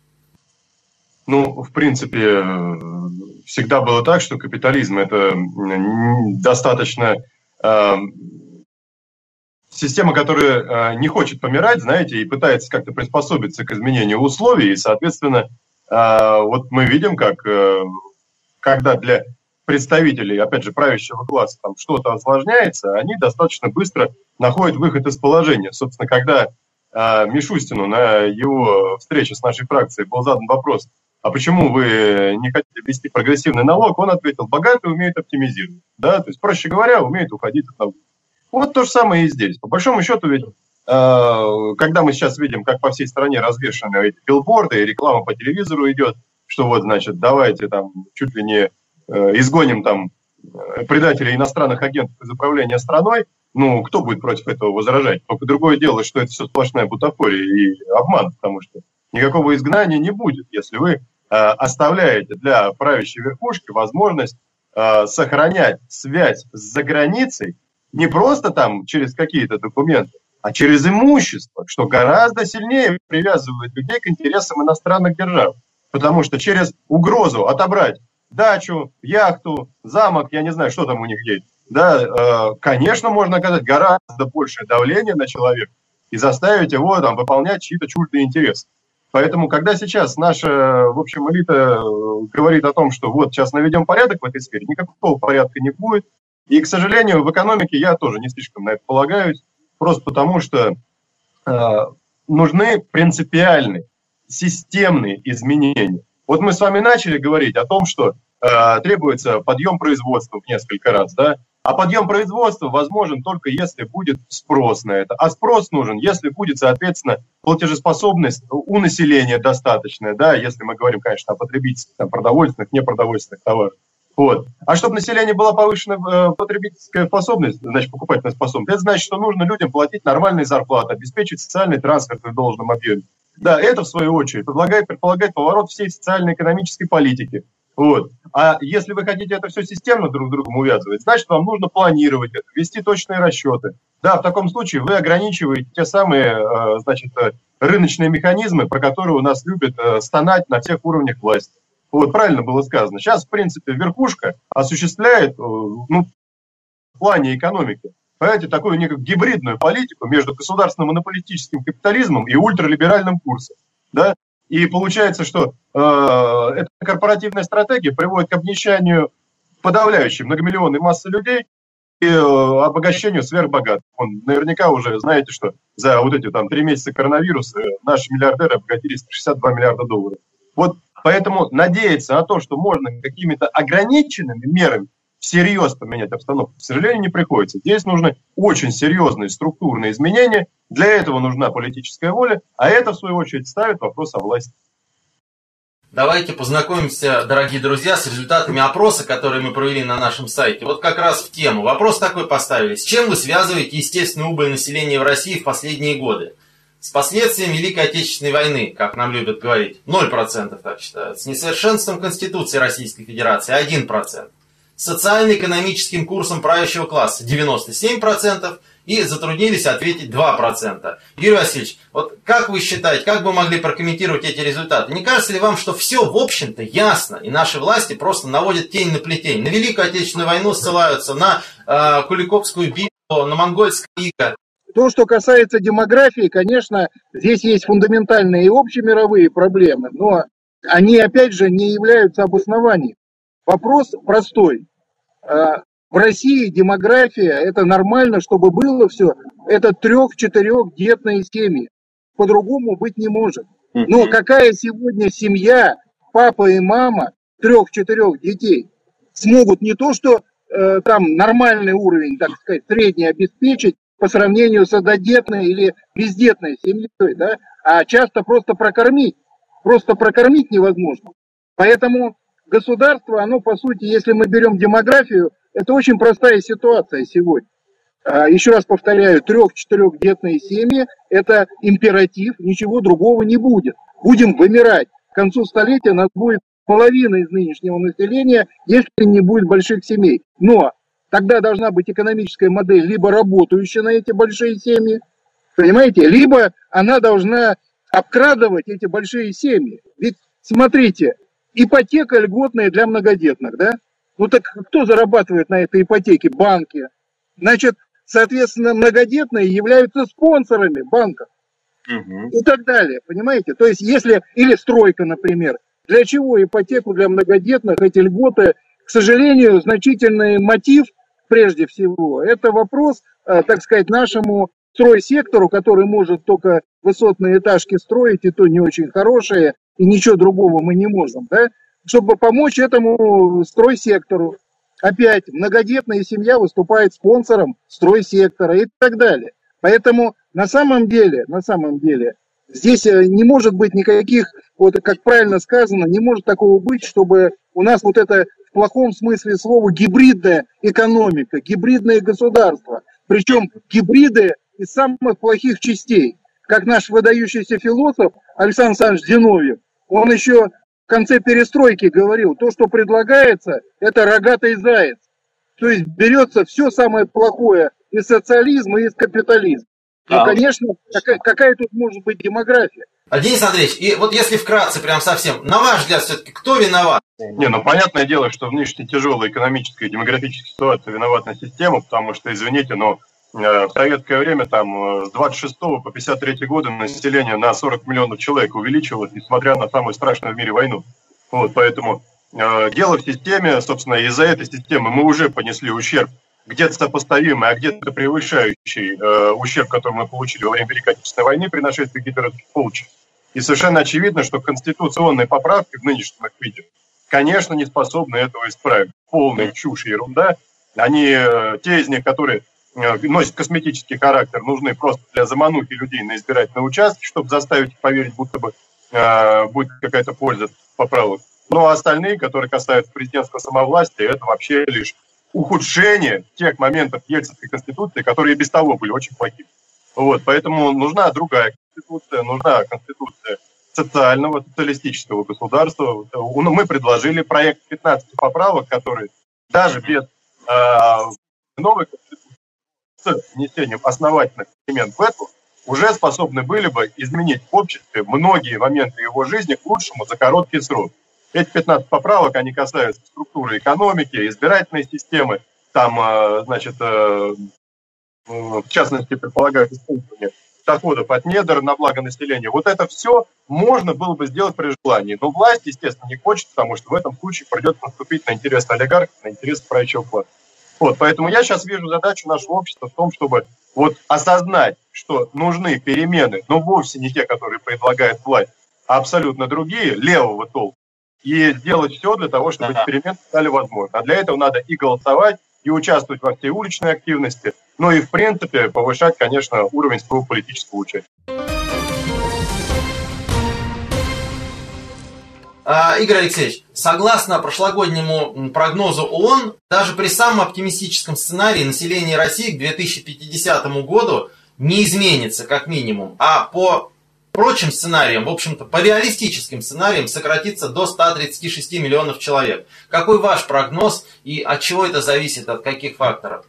В принципе, всегда было так, что капитализм – это достаточно система, которая не хочет помирать, знаете, и пытается как-то приспособиться к изменению условий. И, соответственно, мы видим, когда для представителей, опять же, правящего класса что-то осложняется, они достаточно быстро находят выход из положения. Собственно, когда Мишустину на его встрече с нашей фракцией был задан вопрос, а почему вы не хотите ввести прогрессивный налог, он ответил, богатые умеют оптимизировать. Да? То есть, проще говоря, умеют уходить от налогов. Вот то же самое и здесь. По большому счету, ведь, когда мы сейчас видим, как по всей стране развешаны эти билборды, и реклама по телевизору идет, что давайте чуть ли не изгоним предателей иностранных агентов из управления страной, кто будет против этого возражать? Только другое дело, что это все сплошная бутафория и обман, потому что никакого изгнания не будет, если вы оставляете для правящей верхушки возможность сохранять связь с заграницей не просто через какие-то документы, а через имущество, что гораздо сильнее привязывает людей к интересам иностранных держав. Потому что через угрозу отобрать дачу, яхту, замок, я не знаю, что там у них есть, конечно, можно оказать гораздо большее давление на человека и заставить его выполнять чьи-то чуждые интересы. Поэтому, когда сейчас наша, в общем, элита говорит о том, что сейчас наведем порядок в этой сфере, никакого порядка не будет. И, к сожалению, в экономике я тоже не слишком на это полагаюсь, просто потому что нужны принципиальные, системные изменения. Мы с вами начали говорить о том, что требуется подъем производства в несколько раз, да? А подъем производства возможен только если будет спрос на это. А спрос нужен, если будет, соответственно, платежеспособность у населения достаточная, да, если мы говорим, конечно, о потребительских, продовольственных, непродовольственных товарах. А чтобы население была повышена потребительская способность, значит, покупательная способность, это значит, что нужно людям платить нормальные зарплаты, обеспечить социальный трансфер в должном объеме. Да, это, в свою очередь, предполагает поворот всей социально-экономической политики. А если вы хотите это все системно друг с другом увязывать, значит, вам нужно планировать это, вести точные расчеты. Да, в таком случае вы ограничиваете те самые, рыночные механизмы, про которые у нас любят стонать на всех уровнях власти. Правильно было сказано. Сейчас, в принципе, верхушка осуществляет, в плане экономики, понимаете, такую некую гибридную политику между государственным монополистическим капитализмом и ультралиберальным курсом. Да? И получается, что эта корпоративная стратегия приводит к обнищанию подавляющей многомиллионной массы людей, обогащению сверхбогатых. Наверняка уже знаете, что за вот эти 3 месяца коронавируса наши миллиардеры обогатились на 62 миллиарда долларов. Вот поэтому надеяться на то, что можно какими-то ограниченными мерами всерьез поменять обстановку, к сожалению, не приходится. Здесь нужны очень серьезные структурные изменения. Для этого нужна политическая воля, а это, в свою очередь, ставит вопрос о власти. Давайте познакомимся, дорогие друзья, с результатами опроса, который мы провели на нашем сайте. Вот как раз в тему. Вопрос такой поставили. С чем вы связываете естественный убыль населения в России в последние годы? С последствиями Великой Отечественной войны, как нам любят говорить, 0% так считают. С несовершенством Конституции Российской Федерации 1%. С социально-экономическим курсом правящего класса 97%. И затруднились ответить 2%. Юрий Васильевич, вот как вы считаете, как бы могли прокомментировать эти результаты? Не кажется ли вам, что все, в общем-то, ясно, и наши власти просто наводят тень на плетень? На Великую Отечественную войну ссылаются, на Куликовскую битву, на монгольское иго. То, что касается демографии, конечно, здесь есть фундаментальные и общемировые проблемы, но они, опять же, не являются обоснованием. Вопрос простой. В России демография, это нормально, чтобы было все, это 3-4-детные семьи. По-другому быть не может. Но какая сегодня семья, папа и мама, 3-4 детей, смогут не то, что там нормальный уровень, так сказать, средний обеспечить по сравнению с однодетной или бездетной семьей, да, а часто просто прокормить. Просто прокормить невозможно. Поэтому государство, оно, по сути, если мы берем демографию, это очень простая ситуация сегодня. Еще раз повторяю, 3-4-детные семьи – это императив, ничего другого не будет. Будем вымирать. К концу столетия нас будет половина из нынешнего населения, если не будет больших семей. Но тогда должна быть экономическая модель, либо работающая на эти большие семьи, понимаете, либо она должна обкрадывать эти большие семьи. Ведь, смотрите, ипотека льготная для многодетных, да? Ну так кто зарабатывает на этой ипотеке? Банки. Значит, соответственно, многодетные являются спонсорами банков. И так далее, понимаете? То есть, если, или стройка, например, для чего ипотеку для многодетных, эти льготы, к сожалению, значительный мотив, прежде всего, это вопрос, так сказать, нашему стройсектору, который может только высотные этажки строить, и то не очень хорошие, и ничего другого мы не можем, да? Чтобы помочь этому стройсектору. Опять, многодетная семья выступает спонсором стройсектора и так далее. Поэтому на самом деле, здесь не может быть никаких, вот как правильно сказано, не может такого быть, чтобы у нас вот это в плохом смысле слова гибридная экономика, гибридное государство. Причем гибриды из самых плохих частей. Как наш выдающийся философ Александр Александрович Зиновьев, он еще в конце перестройки говорил, то, что предлагается, это рогатый заяц. То есть берется все самое плохое из социализма и из капитализма. Ну, конечно, какая тут может быть демография? Денис Андреевич, и вот если вкратце, прям совсем, на ваш взгляд, все-таки кто виноват? Ну, понятное дело, что в нынешней тяжелой экономической и демографической ситуации виновата система, потому что, извините, но в советское время там с 26 по 53 годы население на 40 миллионов человек увеличивалось, несмотря на самую страшную в мире войну. Вот, поэтому дело в системе, собственно, из-за этой системы мы уже понесли ущерб, где-то сопоставимый, а где-то превышающий ущерб, который мы получили во время Великой Отечественной войны при нашествии гитлеровских полчищ. И совершенно очевидно, что конституционные поправки в нынешнем их виде, конечно, не способны этого исправить. Полная чушь и ерунда. Они, те из них, которые носят косметический характер, нужны просто для заманухи людей на избирательные участки, чтобы заставить их поверить, будто бы будет какая-то польза поправок. Ну а остальные, которые касаются президентского самовластия, это вообще лишь ухудшение тех моментов Ельцинской конституции, которые и без того были очень плохими. Вот, поэтому нужна другая конституция, нужна конституция социального, социалистического государства. Мы предложили проект 15 поправок, которые даже без новой конституции с внесением основательных элементов в эту уже способны были бы изменить в обществе многие моменты его жизни к лучшему за короткий срок. Эти 15 поправок, они касаются структуры экономики, избирательной системы, там, значит, в частности, предполагают использование доходов от недр на благо населения. Вот это все можно было бы сделать при желании. Но власть, естественно, не хочет, потому что в этом случае придется наступить на интересы олигархов, на интересы правящего класса. Вот, поэтому я сейчас вижу задачу нашего общества в том, чтобы вот осознать, что нужны перемены, но вовсе не те, которые предлагает власть, а абсолютно другие, левого толка, и сделать все для того, чтобы эти перемены стали возможны. А для этого надо и голосовать, и участвовать во всей уличной активности, ну и, в принципе, повышать, конечно, уровень своего политического участия. Игорь Алексеевич, согласно прошлогоднему прогнозу ООН, даже при самом оптимистическом сценарии население России к 2050 году не изменится, как минимум, а по прочим сценариям, в общем-то, по реалистическим сценариям сократится до 136 миллионов человек. Какой ваш прогноз и от чего это зависит, от каких факторов?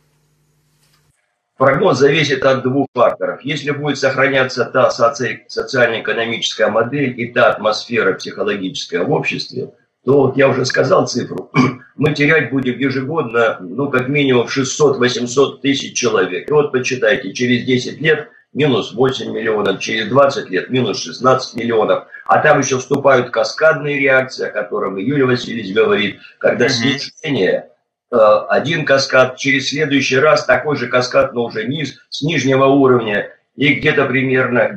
Прогноз зависит от двух факторов. Если будет сохраняться та социально-экономическая модель и та атмосфера психологическая в обществе, то, вот я уже сказал цифру, мы терять будем ежегодно, ну, как минимум 600-800 тысяч человек. И вот почитайте, через 10 лет минус 8 миллионов, через 20 лет минус 16 миллионов. А там еще вступают каскадные реакции, о которых Юрий Васильевич говорит, когда снижение... один каскад, через следующий раз такой же каскад, но уже с нижнего уровня. И где-то примерно к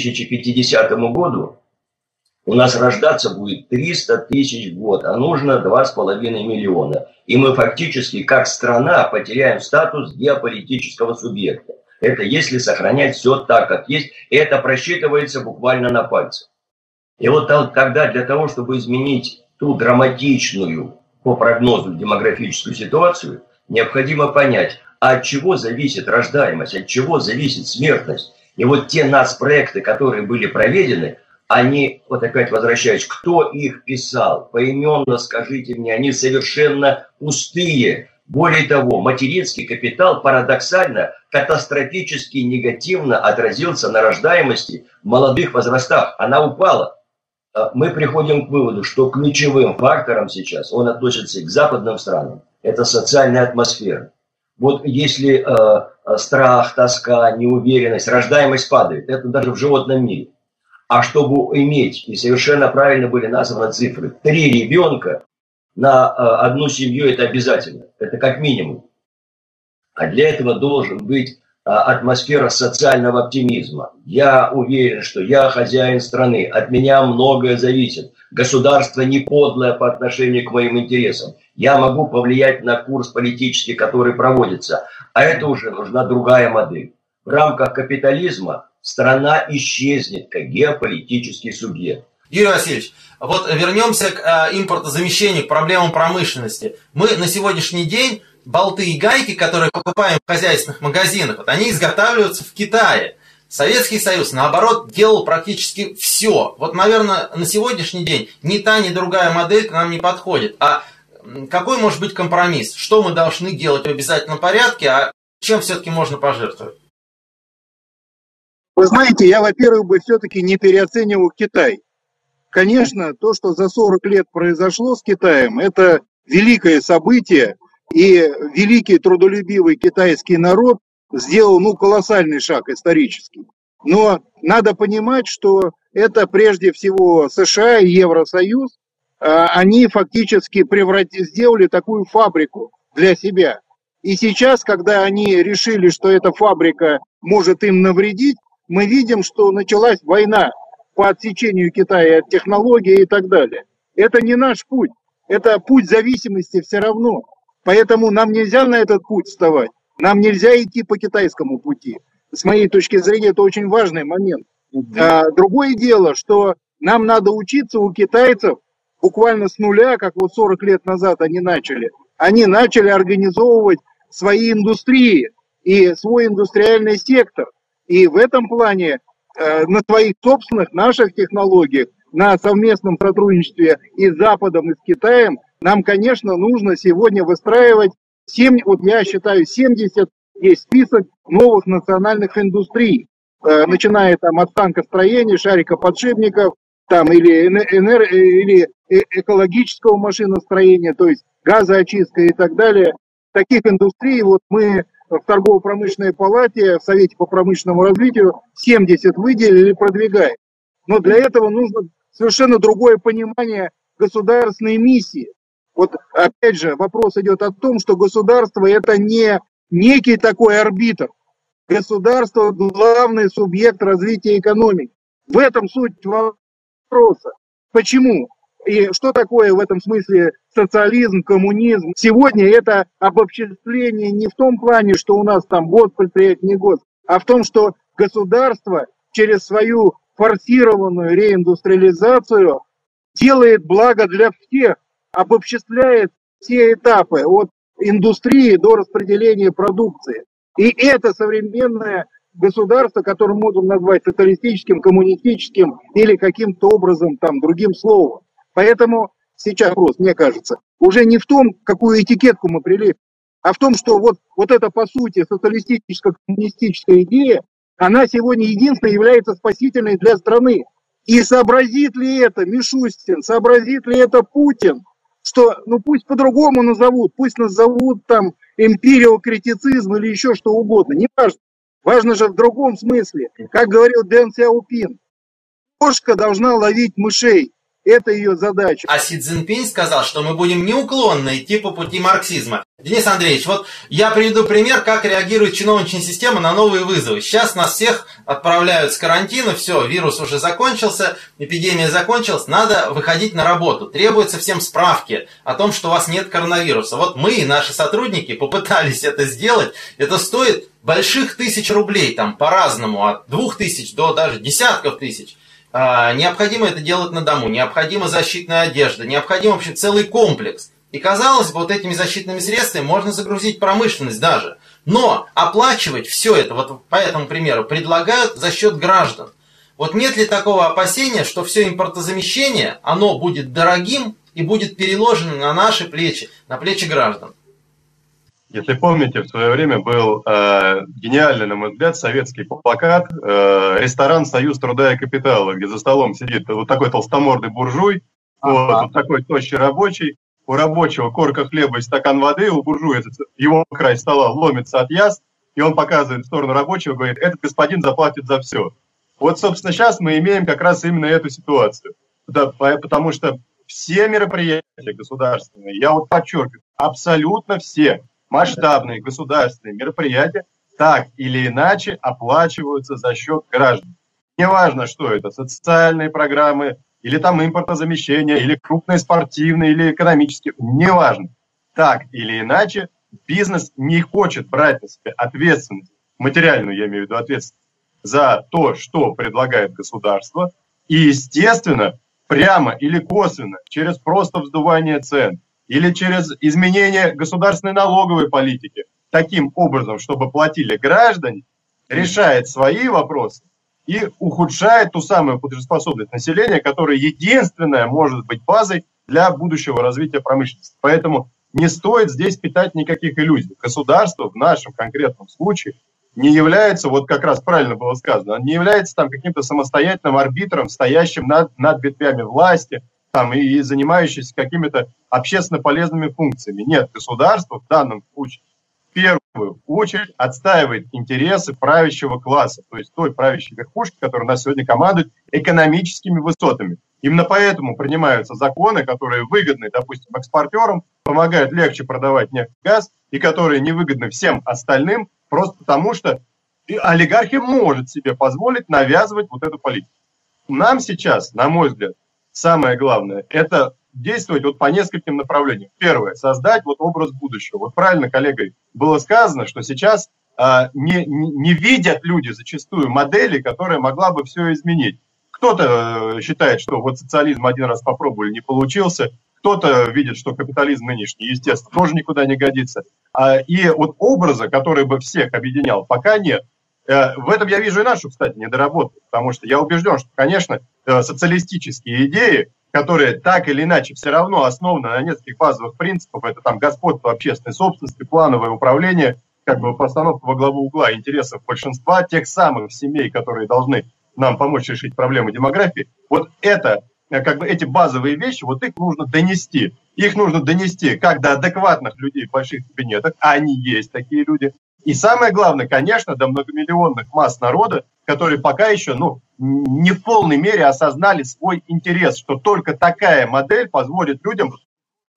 2050 году у нас рождаться будет 300 тысяч в год, а нужно 2,5 миллиона. И мы фактически, как страна, потеряем статус геополитического субъекта. Это если сохранять все так, как есть. Это просчитывается буквально на пальцах. И вот тогда для того, чтобы изменить ту драматичную по прогнозу демографическую ситуацию, необходимо понять, от чего зависит рождаемость, от чего зависит смертность. И вот те нацпроекты, которые были проведены, они, вот опять возвращаюсь, кто их писал, поименно скажите мне, они совершенно пустые. Более того, материнский капитал парадоксально, катастрофически негативно отразился на рождаемости в молодых возрастах. Она упала. Мы приходим к выводу, что ключевым фактором сейчас, он относится и к западным странам, это социальная атмосфера. Вот если страх, тоска, неуверенность, рождаемость падает, это даже в животном мире. А чтобы иметь, и совершенно правильно были названы цифры, 3 ребенка на одну семью это обязательно, это как минимум. А для этого должен быть атмосфера социального оптимизма. Я уверен, что я хозяин страны, от меня многое зависит. Государство не подлое по отношению к моим интересам. Я могу повлиять на курс политический, который проводится. А это уже нужна другая модель. В рамках капитализма страна исчезнет как геополитический субъект. Юрий Васильевич, вот вернемся к импортозамещению, к проблемам промышленности. Мы на сегодняшний день болты и гайки, которые покупаем в хозяйственных магазинах, вот они изготавливаются в Китае. Советский Союз, наоборот, делал практически все. Вот, наверное, на сегодняшний день ни та, ни другая модель к нам не подходит. А какой может быть компромисс? Что мы должны делать в обязательном порядке, а чем все-таки можно пожертвовать? Вы знаете, я, во-первых, бы все-таки не переоценивал Китай. Конечно, то, что за 40 лет произошло с Китаем, это великое событие, и великий трудолюбивый китайский народ сделал, колоссальный шаг исторический. Но надо понимать, что это прежде всего США и Евросоюз, они фактически сделали такую фабрику для себя. И сейчас, когда они решили, что эта фабрика может им навредить, мы видим, что началась война по отсечению Китая от технологий и так далее. Это не наш путь, это путь зависимости все равно. Поэтому нам нельзя на этот путь вставать, нам нельзя идти по китайскому пути. С моей точки зрения, это очень важный момент. Другое дело, что нам надо учиться у китайцев буквально с нуля, как вот 40 лет назад они начали. Они начали организовывать свои индустрии и свой индустриальный сектор. И в этом плане на своих собственных, наших технологиях, на совместном сотрудничестве и с Западом, и с Китаем, нам, конечно, нужно сегодня выстраивать, я считаю, 70 есть список новых национальных индустрий, начиная там от станкостроения, шарикоподшипников, там, или экологического машиностроения, то есть газоочистка и так далее. Таких индустрий вот мы в торгово-промышленной палате, в Совете по промышленному развитию 70 выделили и продвигаем. Но для этого нужно совершенно другое понимание государственной миссии. Вот опять же вопрос идет о том, что государство это не некий такой арбитр. Государство – главный субъект развития экономики. В этом суть вопроса. Почему? И что такое в этом смысле социализм, коммунизм? Сегодня это обобществление не в том плане, что у нас там госпредприятие, не гос, а в том, что государство через свою форсированную реиндустриализацию делает благо для всех, обобществляет все этапы от индустрии до распределения продукции. И это современное государство, которое можем назвать социалистическим, коммунистическим или каким-то образом там другим словом. Поэтому сейчас вопрос, мне кажется, уже не в том, какую этикетку мы прилепим, а в том, что вот эта по сути социалистическая, коммунистическая идея, она сегодня единственная является спасительной для страны. И сообразит ли это Мишустин, сообразит ли это Путин, что, ну пусть по-другому назовут, пусть назовут там империокритицизм или еще что угодно, не важно. Важно же в другом смысле. Как говорил Дэн Сяопин, кошка должна ловить мышей. Это ее задача. А Си Цзиньпинь сказал, что мы будем неуклонно идти по пути марксизма. Денис Андреевич, вот я приведу пример, как реагирует чиновничья система на новые вызовы. Сейчас нас всех отправляют с карантина, все, вирус уже закончился, эпидемия закончилась, надо выходить на работу. Требуется всем справки о том, что у вас нет коронавируса. Вот мы и наши сотрудники попытались это сделать. Это стоит больших тысяч рублей, там по-разному, от 2000 до даже десятков тысяч. Необходимо это делать на дому, необходима защитная одежда, необходим вообще целый комплекс. И казалось бы, вот этими защитными средствами можно загрузить промышленность даже. Но оплачивать все это, вот по этому примеру, предлагают за счет граждан. Вот нет ли такого опасения, что все импортозамещение, оно будет дорогим и будет переложено на наши плечи, на плечи граждан? Если помните, в свое время был гениальный, на мой взгляд, советский плакат «Ресторан «Союз труда и капитала», где за столом сидит вот такой толстомордый буржуй, вот такой тощий рабочий, у рабочего корка хлеба и стакан воды, у буржуя его край стола ломится от язв, и он показывает в сторону рабочего, говорит, этот господин заплатит за все. Вот, собственно, сейчас мы имеем как раз именно эту ситуацию, потому что все мероприятия государственные, я вот подчеркиваю, абсолютно все, масштабные государственные мероприятия так или иначе оплачиваются за счет граждан. Неважно, что это, социальные программы, или там импортозамещение, или крупные спортивные, или экономические, неважно. Так или иначе, бизнес не хочет брать на себя ответственность, материальную я имею в виду ответственность, за то, что предлагает государство, и, естественно, прямо или косвенно, через просто вздувание цен, или через изменение государственной налоговой политики, таким образом, чтобы платили граждане, решает свои вопросы и ухудшает ту самую платежеспособность населения, которая единственная может быть базой для будущего развития промышленности. Поэтому не стоит здесь питать никаких иллюзий. Государство в нашем конкретном случае не является, вот как раз правильно было сказано, не является там каким-то самостоятельным арбитром, стоящим над ветвями власти, там, и занимающийся какими-то общественно полезными функциями. Нет, государство в данном случае в первую очередь отстаивает интересы правящего класса, то есть той правящей верхушки, которая у нас сегодня командует экономическими высотами. Именно поэтому принимаются законы, которые выгодны, допустим, экспортерам, помогают легче продавать нефть и газ, и которые невыгодны всем остальным, просто потому что олигархия может себе позволить навязывать вот эту политику. Нам сейчас, на мой взгляд, самое главное – это действовать вот по нескольким направлениям. Первое – создать вот образ будущего. Вот правильно коллегой было сказано, что сейчас не видят люди зачастую модели, которая могла бы все изменить. Кто-то считает, что вот социализм один раз попробовали, не получился. Кто-то видит, что капитализм нынешний, естественно, тоже никуда не годится. И вот образа, который бы всех объединял, пока нет. В этом я вижу и нашу, кстати, недоработку, потому что я убежден, что, конечно, социалистические идеи, которые так или иначе все равно основаны на нескольких базовых принципах, это там господство общественной собственности, плановое управление, как бы постановка во главу угла интересов большинства, тех самых семей, которые должны нам помочь решить проблемы демографии, вот это, как бы эти базовые вещи, вот их нужно донести. Их нужно донести как до адекватных людей в больших кабинетах, а они есть такие люди. И самое главное, конечно, до многомиллионных масс народа, которые пока еще не в полной мере осознали свой интерес, что только такая модель позволит людям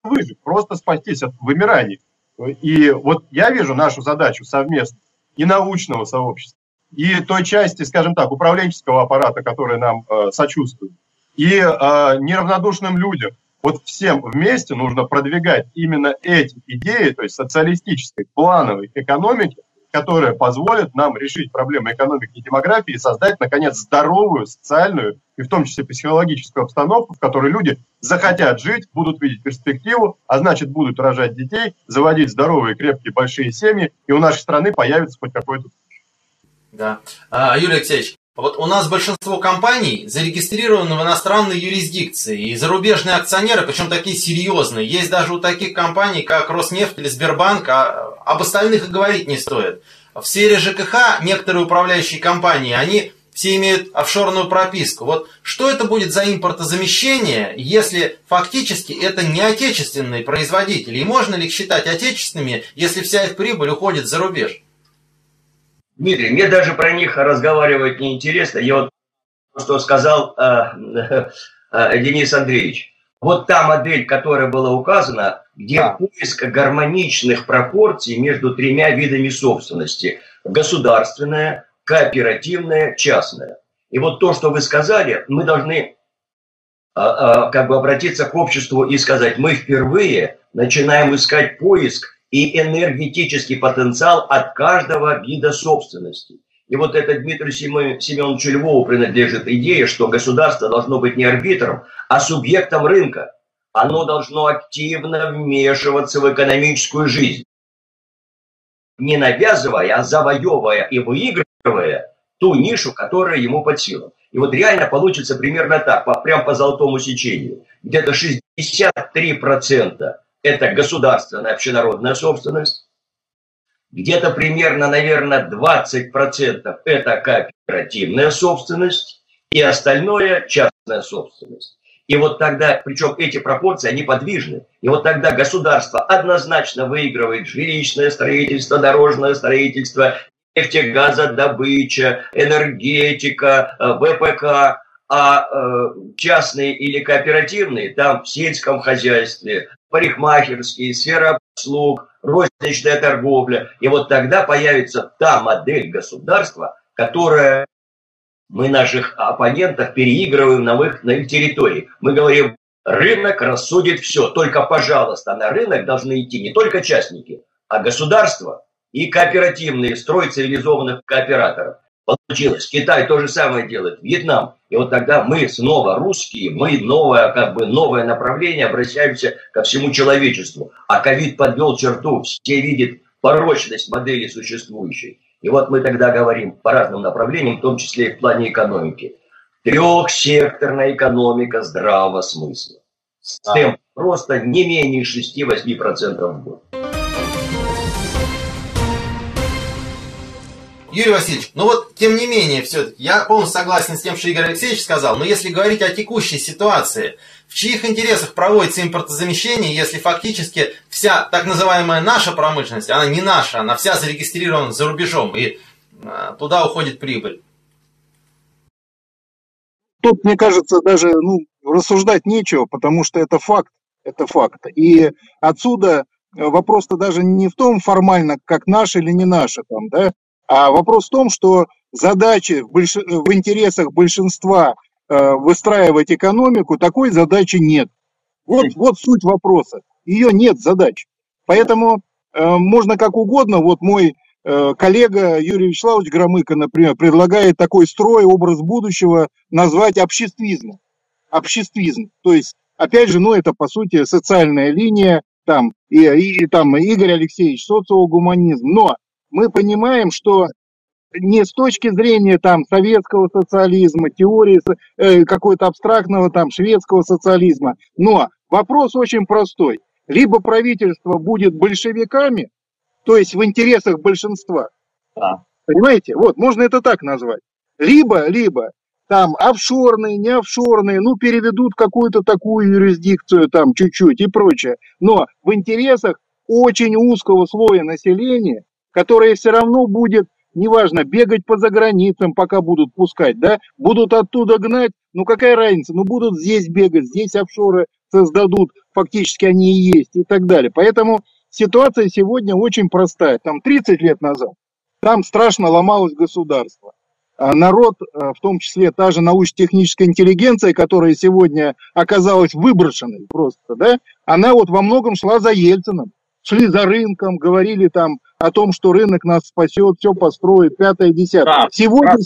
выжить, просто спастись от вымирания. И вот я вижу нашу задачу совместно и научного сообщества, и той части, скажем так, управленческого аппарата, который нам сочувствует, и неравнодушным людям. Вот всем вместе нужно продвигать именно эти идеи, то есть социалистической, плановой экономики, которая позволит нам решить проблемы экономики и демографии и создать, наконец, здоровую, социальную и в том числе психологическую обстановку, в которой люди захотят жить, будут видеть перспективу, а значит, будут рожать детей, заводить здоровые, крепкие, большие семьи, и у нашей страны появится хоть какой-то... Да. Юрий Алексеевич, вот у нас большинство компаний зарегистрированы в иностранной юрисдикции, и зарубежные акционеры, причем такие серьезные, есть даже у таких компаний, как Роснефть или Сбербанк, об остальных и говорить не стоит. В сфере ЖКХ некоторые управляющие компании, они все имеют офшорную прописку. Вот что это будет за импортозамещение, если фактически это не отечественные производители? И можно ли их считать отечественными, если вся их прибыль уходит за рубеж? Дмитрий, мне даже про них разговаривать неинтересно. Я вот что сказал Денис Андреевич. Вот та модель, которая была указана, где поиск гармоничных пропорций между тремя видами собственности. Государственная, кооперативная, частная. И вот то, что вы сказали, мы должны как бы обратиться к обществу и сказать, мы впервые начинаем искать поиск и энергетический потенциал от каждого вида собственности. И вот это Дмитрию Семеновичу Львову принадлежит идея, что государство должно быть не арбитром, а субъектом рынка. Оно должно активно вмешиваться в экономическую жизнь, не навязывая, а завоевывая и выигрывая ту нишу, которая ему под силу. И вот реально получится примерно так, прям по золотому сечению. Где-то 63% это государственная общенародная собственность. Где-то примерно, наверное, 20% это кооперативная собственность. И остальное частная собственность. И вот тогда, причем эти пропорции, они подвижны. И вот тогда государство однозначно выигрывает жилищное строительство, дорожное строительство, нефтегазодобыча, энергетика, ВПК. А частные или кооперативные, там в сельском хозяйстве, парикмахерские, сфера услуг, розничная торговля. И вот тогда появится та модель государства, которая мы наших оппонентов переигрываем на их территории. Мы говорим, рынок рассудит все, только, пожалуйста, на рынок должны идти не только частники, а государство и кооперативные, строй цивилизованных кооператоров. Получилось. Китай то же самое делает, Вьетнам. И вот тогда мы снова русские, мы новое направление, обращаемся ко всему человечеству. А ковид подвел черту, все видят порочность модели существующей. И вот мы тогда говорим по разным направлениям, в том числе и в плане экономики. Трехсекторная экономика здравого смысла. С темпом просто не менее 6-8% в год. Юрий Васильевич, ну вот, тем не менее, все-таки, я полностью согласен с тем, что Игорь Алексеевич сказал, но если говорить о текущей ситуации, в чьих интересах проводится импортозамещение, если фактически вся так называемая наша промышленность, она не наша, она вся зарегистрирована за рубежом, и туда уходит прибыль? Тут, мне кажется, даже рассуждать нечего, потому что это факт. Это факт. И отсюда вопрос-то даже не в том формально, как наше или не наше, там, да, а вопрос в том, что задачи в интересах большинства выстраивать экономику, такой задачи нет. Вот суть вопроса. Ее нет задач. Поэтому можно как угодно. Вот мой коллега Юрий Вячеславович Громыко, например, предлагает такой строй, образ будущего назвать обществизмом. Обществизм. То есть, опять же, это по сути социальная линия, там, и там Игорь Алексеевич, социогуманизм. Но мы понимаем, что не с точки зрения там советского социализма, теории какой-то абстрактного там шведского социализма, но вопрос очень простой. Либо правительство будет большевиками, то есть в интересах большинства, понимаете, вот, можно это так назвать, либо там офшорные, не офшорные, переведут какую-то такую юрисдикцию там чуть-чуть и прочее, но в интересах очень узкого слоя населения, которое все равно будет, неважно, бегать по заграницам, пока будут пускать, да, будут оттуда гнать, какая разница, будут здесь бегать, здесь офшоры создадут, фактически они и есть, и так далее. Поэтому ситуация сегодня очень простая. Там 30 лет назад там страшно ломалось государство. А народ, в том числе та же научно-техническая интеллигенция, которая сегодня оказалась выброшенной просто, да, она вот во многом шла за Ельциным. Шли за рынком, говорили там о том, что рынок нас спасет, все построит, 5-10. Сегодня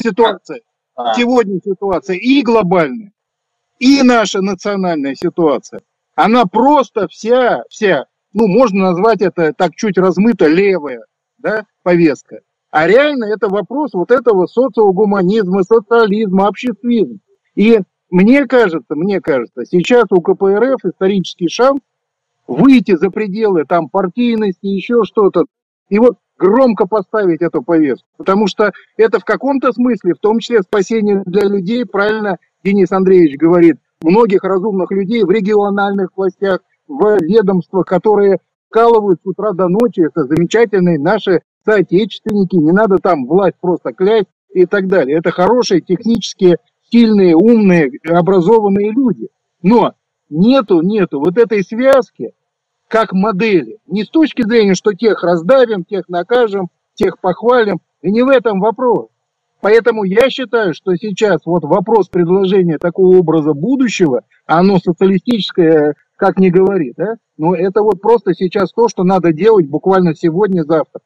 ситуация и глобальная, и наша национальная ситуация, она просто вся, ну, можно назвать это так чуть размыто, левая, да, повестка. А реально это вопрос вот этого социогуманизма, социализма, обществизма. И мне кажется, сейчас у КПРФ исторический шанс выйти за пределы там партийности, еще что-то, и вот громко поставить эту повестку. Потому что это в каком-то смысле, в том числе спасение для людей, правильно Денис Андреевич говорит, многих разумных людей в региональных властях, в ведомствах, которые вкалывают с утра до ночи, это замечательные наши соотечественники, не надо там власть просто клясть и так далее. Это хорошие, технически сильные, умные, образованные люди. Но нету вот этой связки, как модели. Не с точки зрения, что тех раздавим, тех накажем, тех похвалим. И не в этом вопрос. Поэтому я считаю, что сейчас вот вопрос предложения такого образа будущего, оно социалистическое, как ни говори, да? Но это вот просто сейчас то, что надо делать буквально сегодня, завтра.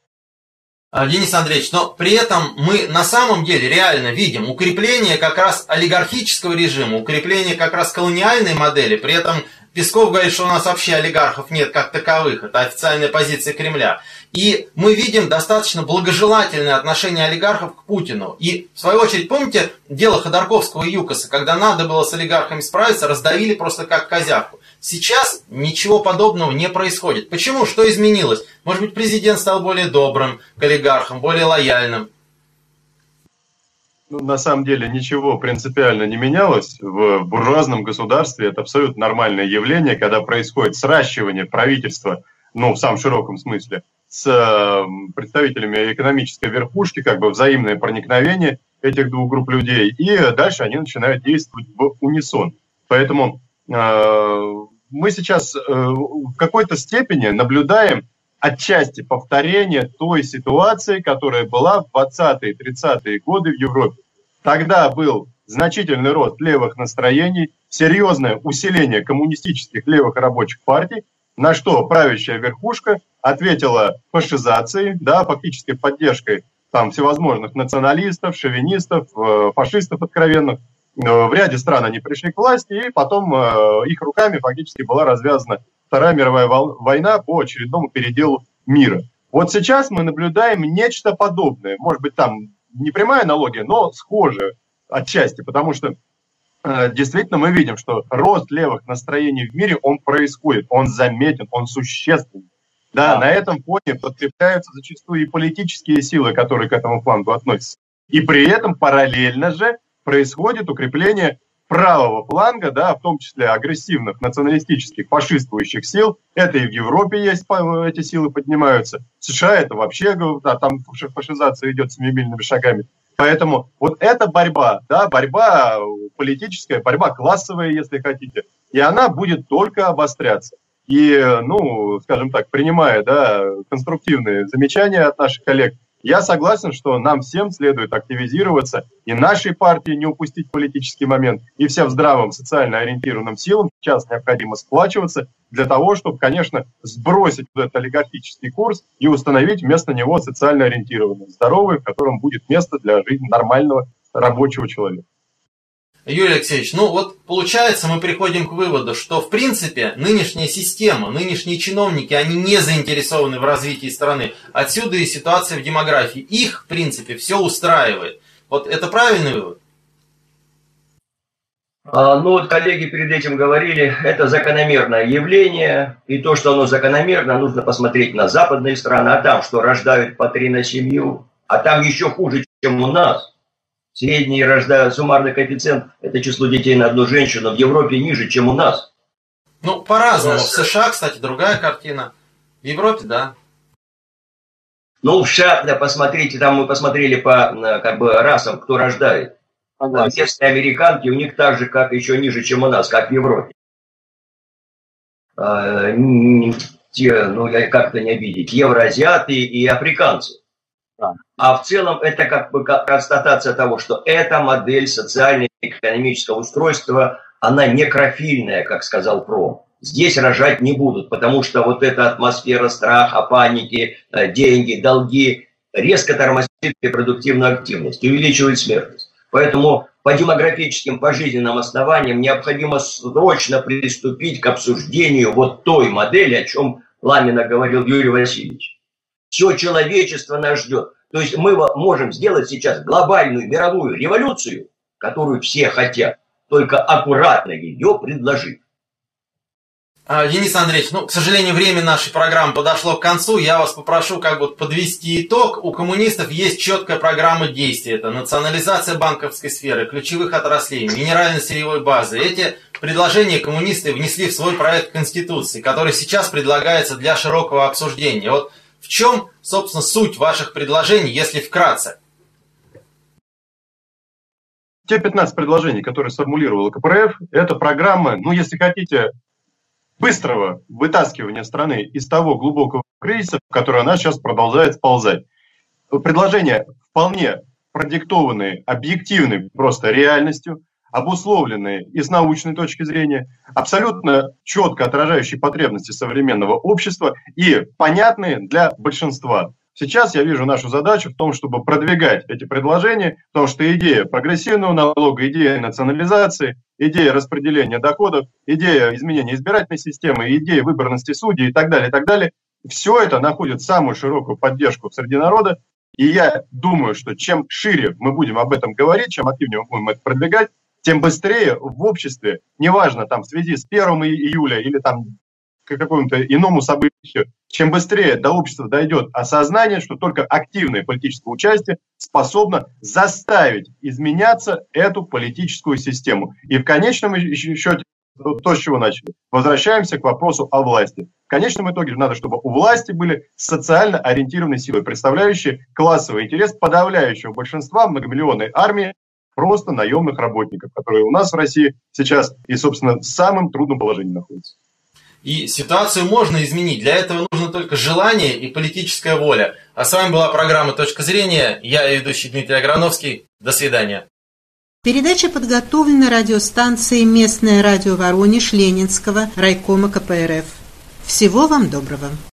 Денис Андреевич, но при этом мы на самом деле реально видим укрепление как раз олигархического режима, укрепление как раз колониальной модели. При этом Песков говорит, что у нас вообще олигархов нет как таковых. Это официальная позиция Кремля. И мы видим достаточно благожелательное отношение олигархов к Путину. И, в свою очередь, помните дело Ходорковского и Юкоса, когда надо было с олигархами справиться, раздавили просто как козявку. Сейчас ничего подобного не происходит. Почему? Что изменилось? Может быть, президент стал более добрым к олигархам, более лояльным? Ну, на самом деле ничего принципиально не менялось. В буржуазном государстве это абсолютно нормальное явление, когда происходит сращивание правительства, ну, в самом широком смысле, с представителями экономической верхушки, как бы взаимное проникновение этих двух групп людей, и дальше они начинают действовать в унисон. Поэтому мы сейчас в какой-то степени наблюдаем отчасти повторение той ситуации, которая была в 20-е, 30-е годы в Европе. Тогда был значительный рост левых настроений, серьезное усиление коммунистических левых рабочих партий, на что правящая верхушка ответила фашизацией, да, фактической поддержкой там всевозможных националистов, шовинистов, фашистов откровенных. В ряде стран они пришли к власти, и потом их руками фактически была развязана Вторая мировая война по очередному переделу мира. Вот сейчас мы наблюдаем нечто подобное. Может быть, там не прямая аналогия, но схожая отчасти, потому что действительно мы видим, что рост левых настроений в мире, он происходит, он заметен, он существенный. Да, на этом фоне подкрепляются зачастую и политические силы, которые к этому флангу относятся. И при этом параллельно же происходит укрепление правого фланга, да, в том числе агрессивных националистических фашистующих сил. Это и в Европе есть, эти силы поднимаются. В США это вообще, да, там фашизация идет семимильными шагами. Поэтому вот эта борьба, да, борьба политическая, борьба классовая, если хотите, и она будет только обостряться. И, ну, скажем так, принимая, да, конструктивные замечания от наших коллег, я согласен, что нам всем следует активизироваться, и нашей партии не упустить политический момент, и всем здравым социально ориентированным силам сейчас необходимо сплачиваться для того, чтобы, конечно, сбросить этот олигархический курс и установить вместо него социально ориентированный, здоровый, в котором будет место для жизни нормального рабочего человека. Юрий Алексеевич, ну вот получается, мы приходим к выводу, что в принципе нынешняя система, нынешние чиновники, они не заинтересованы в развитии страны. Отсюда и ситуация в демографии. Их, в принципе, все устраивает. Вот это правильный вывод? Ну вот коллеги перед этим говорили, это закономерное явление, и то, что оно закономерно, нужно посмотреть на западные страны, а там что, рождают по 3 на семью, а там еще хуже, чем у нас. Средний суммарный коэффициент – это число детей на одну женщину в Европе ниже, чем у нас. Ну, по-разному. В США, кстати, другая картина. В Европе, да. Ну, в США, да, посмотрите, там мы посмотрели по как бы расам, кто рождает. Местные американки, у них так же, как еще ниже, чем у нас, как в Европе. как-то не обидеть, евроазиаты и африканцы. А в целом это как бы констатация того, что эта модель социально-экономического устройства, она некрофильная, как сказал Пром. Здесь рожать не будут, потому что вот эта атмосфера страха, паники, деньги, долги резко тормозит репродуктивную активность, увеличивает смертность. Поэтому по демографическим, по жизненным основаниям необходимо срочно приступить к обсуждению вот той модели, о чем пламенно говорил Юрий Васильевич. Все человечество нас ждет. То есть мы можем сделать сейчас глобальную мировую революцию, которую все хотят, только аккуратно ее предложить. Денис Андреевич, к сожалению, время нашей программы подошло к концу. Я вас попрошу подвести итог. У коммунистов есть четкая программа действий. Это национализация банковской сферы, ключевых отраслей, минерально-сырьевой базы. Эти предложения коммунисты внесли в свой проект Конституции, который сейчас предлагается для широкого обсуждения. Вот в чем, собственно, суть ваших предложений, если вкратце? Те 15 предложений, которые сформулировала КПРФ, это программа, если хотите, быстрого вытаскивания страны из того глубокого кризиса, в который она сейчас продолжает сползать. Предложения вполне продиктованные, объективной просто реальностью, обусловленные и с научной точки зрения, абсолютно четко отражающие потребности современного общества и понятные для большинства. Сейчас я вижу нашу задачу в том, чтобы продвигать эти предложения, потому что идея прогрессивного налога, идея национализации, идея распределения доходов, идея изменения избирательной системы, идея выборности судей и так далее, все это находит самую широкую поддержку среди народа. И я думаю, что чем шире мы будем об этом говорить, чем активнее мы будем это продвигать, тем быстрее в обществе, неважно в связи с 1 июля или к какому-то иному событию, чем быстрее до общества дойдет осознание, что только активное политическое участие способно заставить изменяться эту политическую систему. И в конечном счете, то, с чего начали, возвращаемся к вопросу о власти. В конечном итоге надо, чтобы у власти были социально ориентированные силы, представляющие классовый интерес подавляющего большинства многомиллионной армии просто наемных работников, которые у нас в России сейчас и, собственно, в самом трудном положении находятся. И ситуацию можно изменить. Для этого нужно только желание и политическая воля. А с вами была программа «Точка зрения». Я ведущий Дмитрий Аграновский. До свидания. Передача подготовлена радиостанцией «Местное радио Воронеж» Ленинского райкома КПРФ. Всего вам доброго.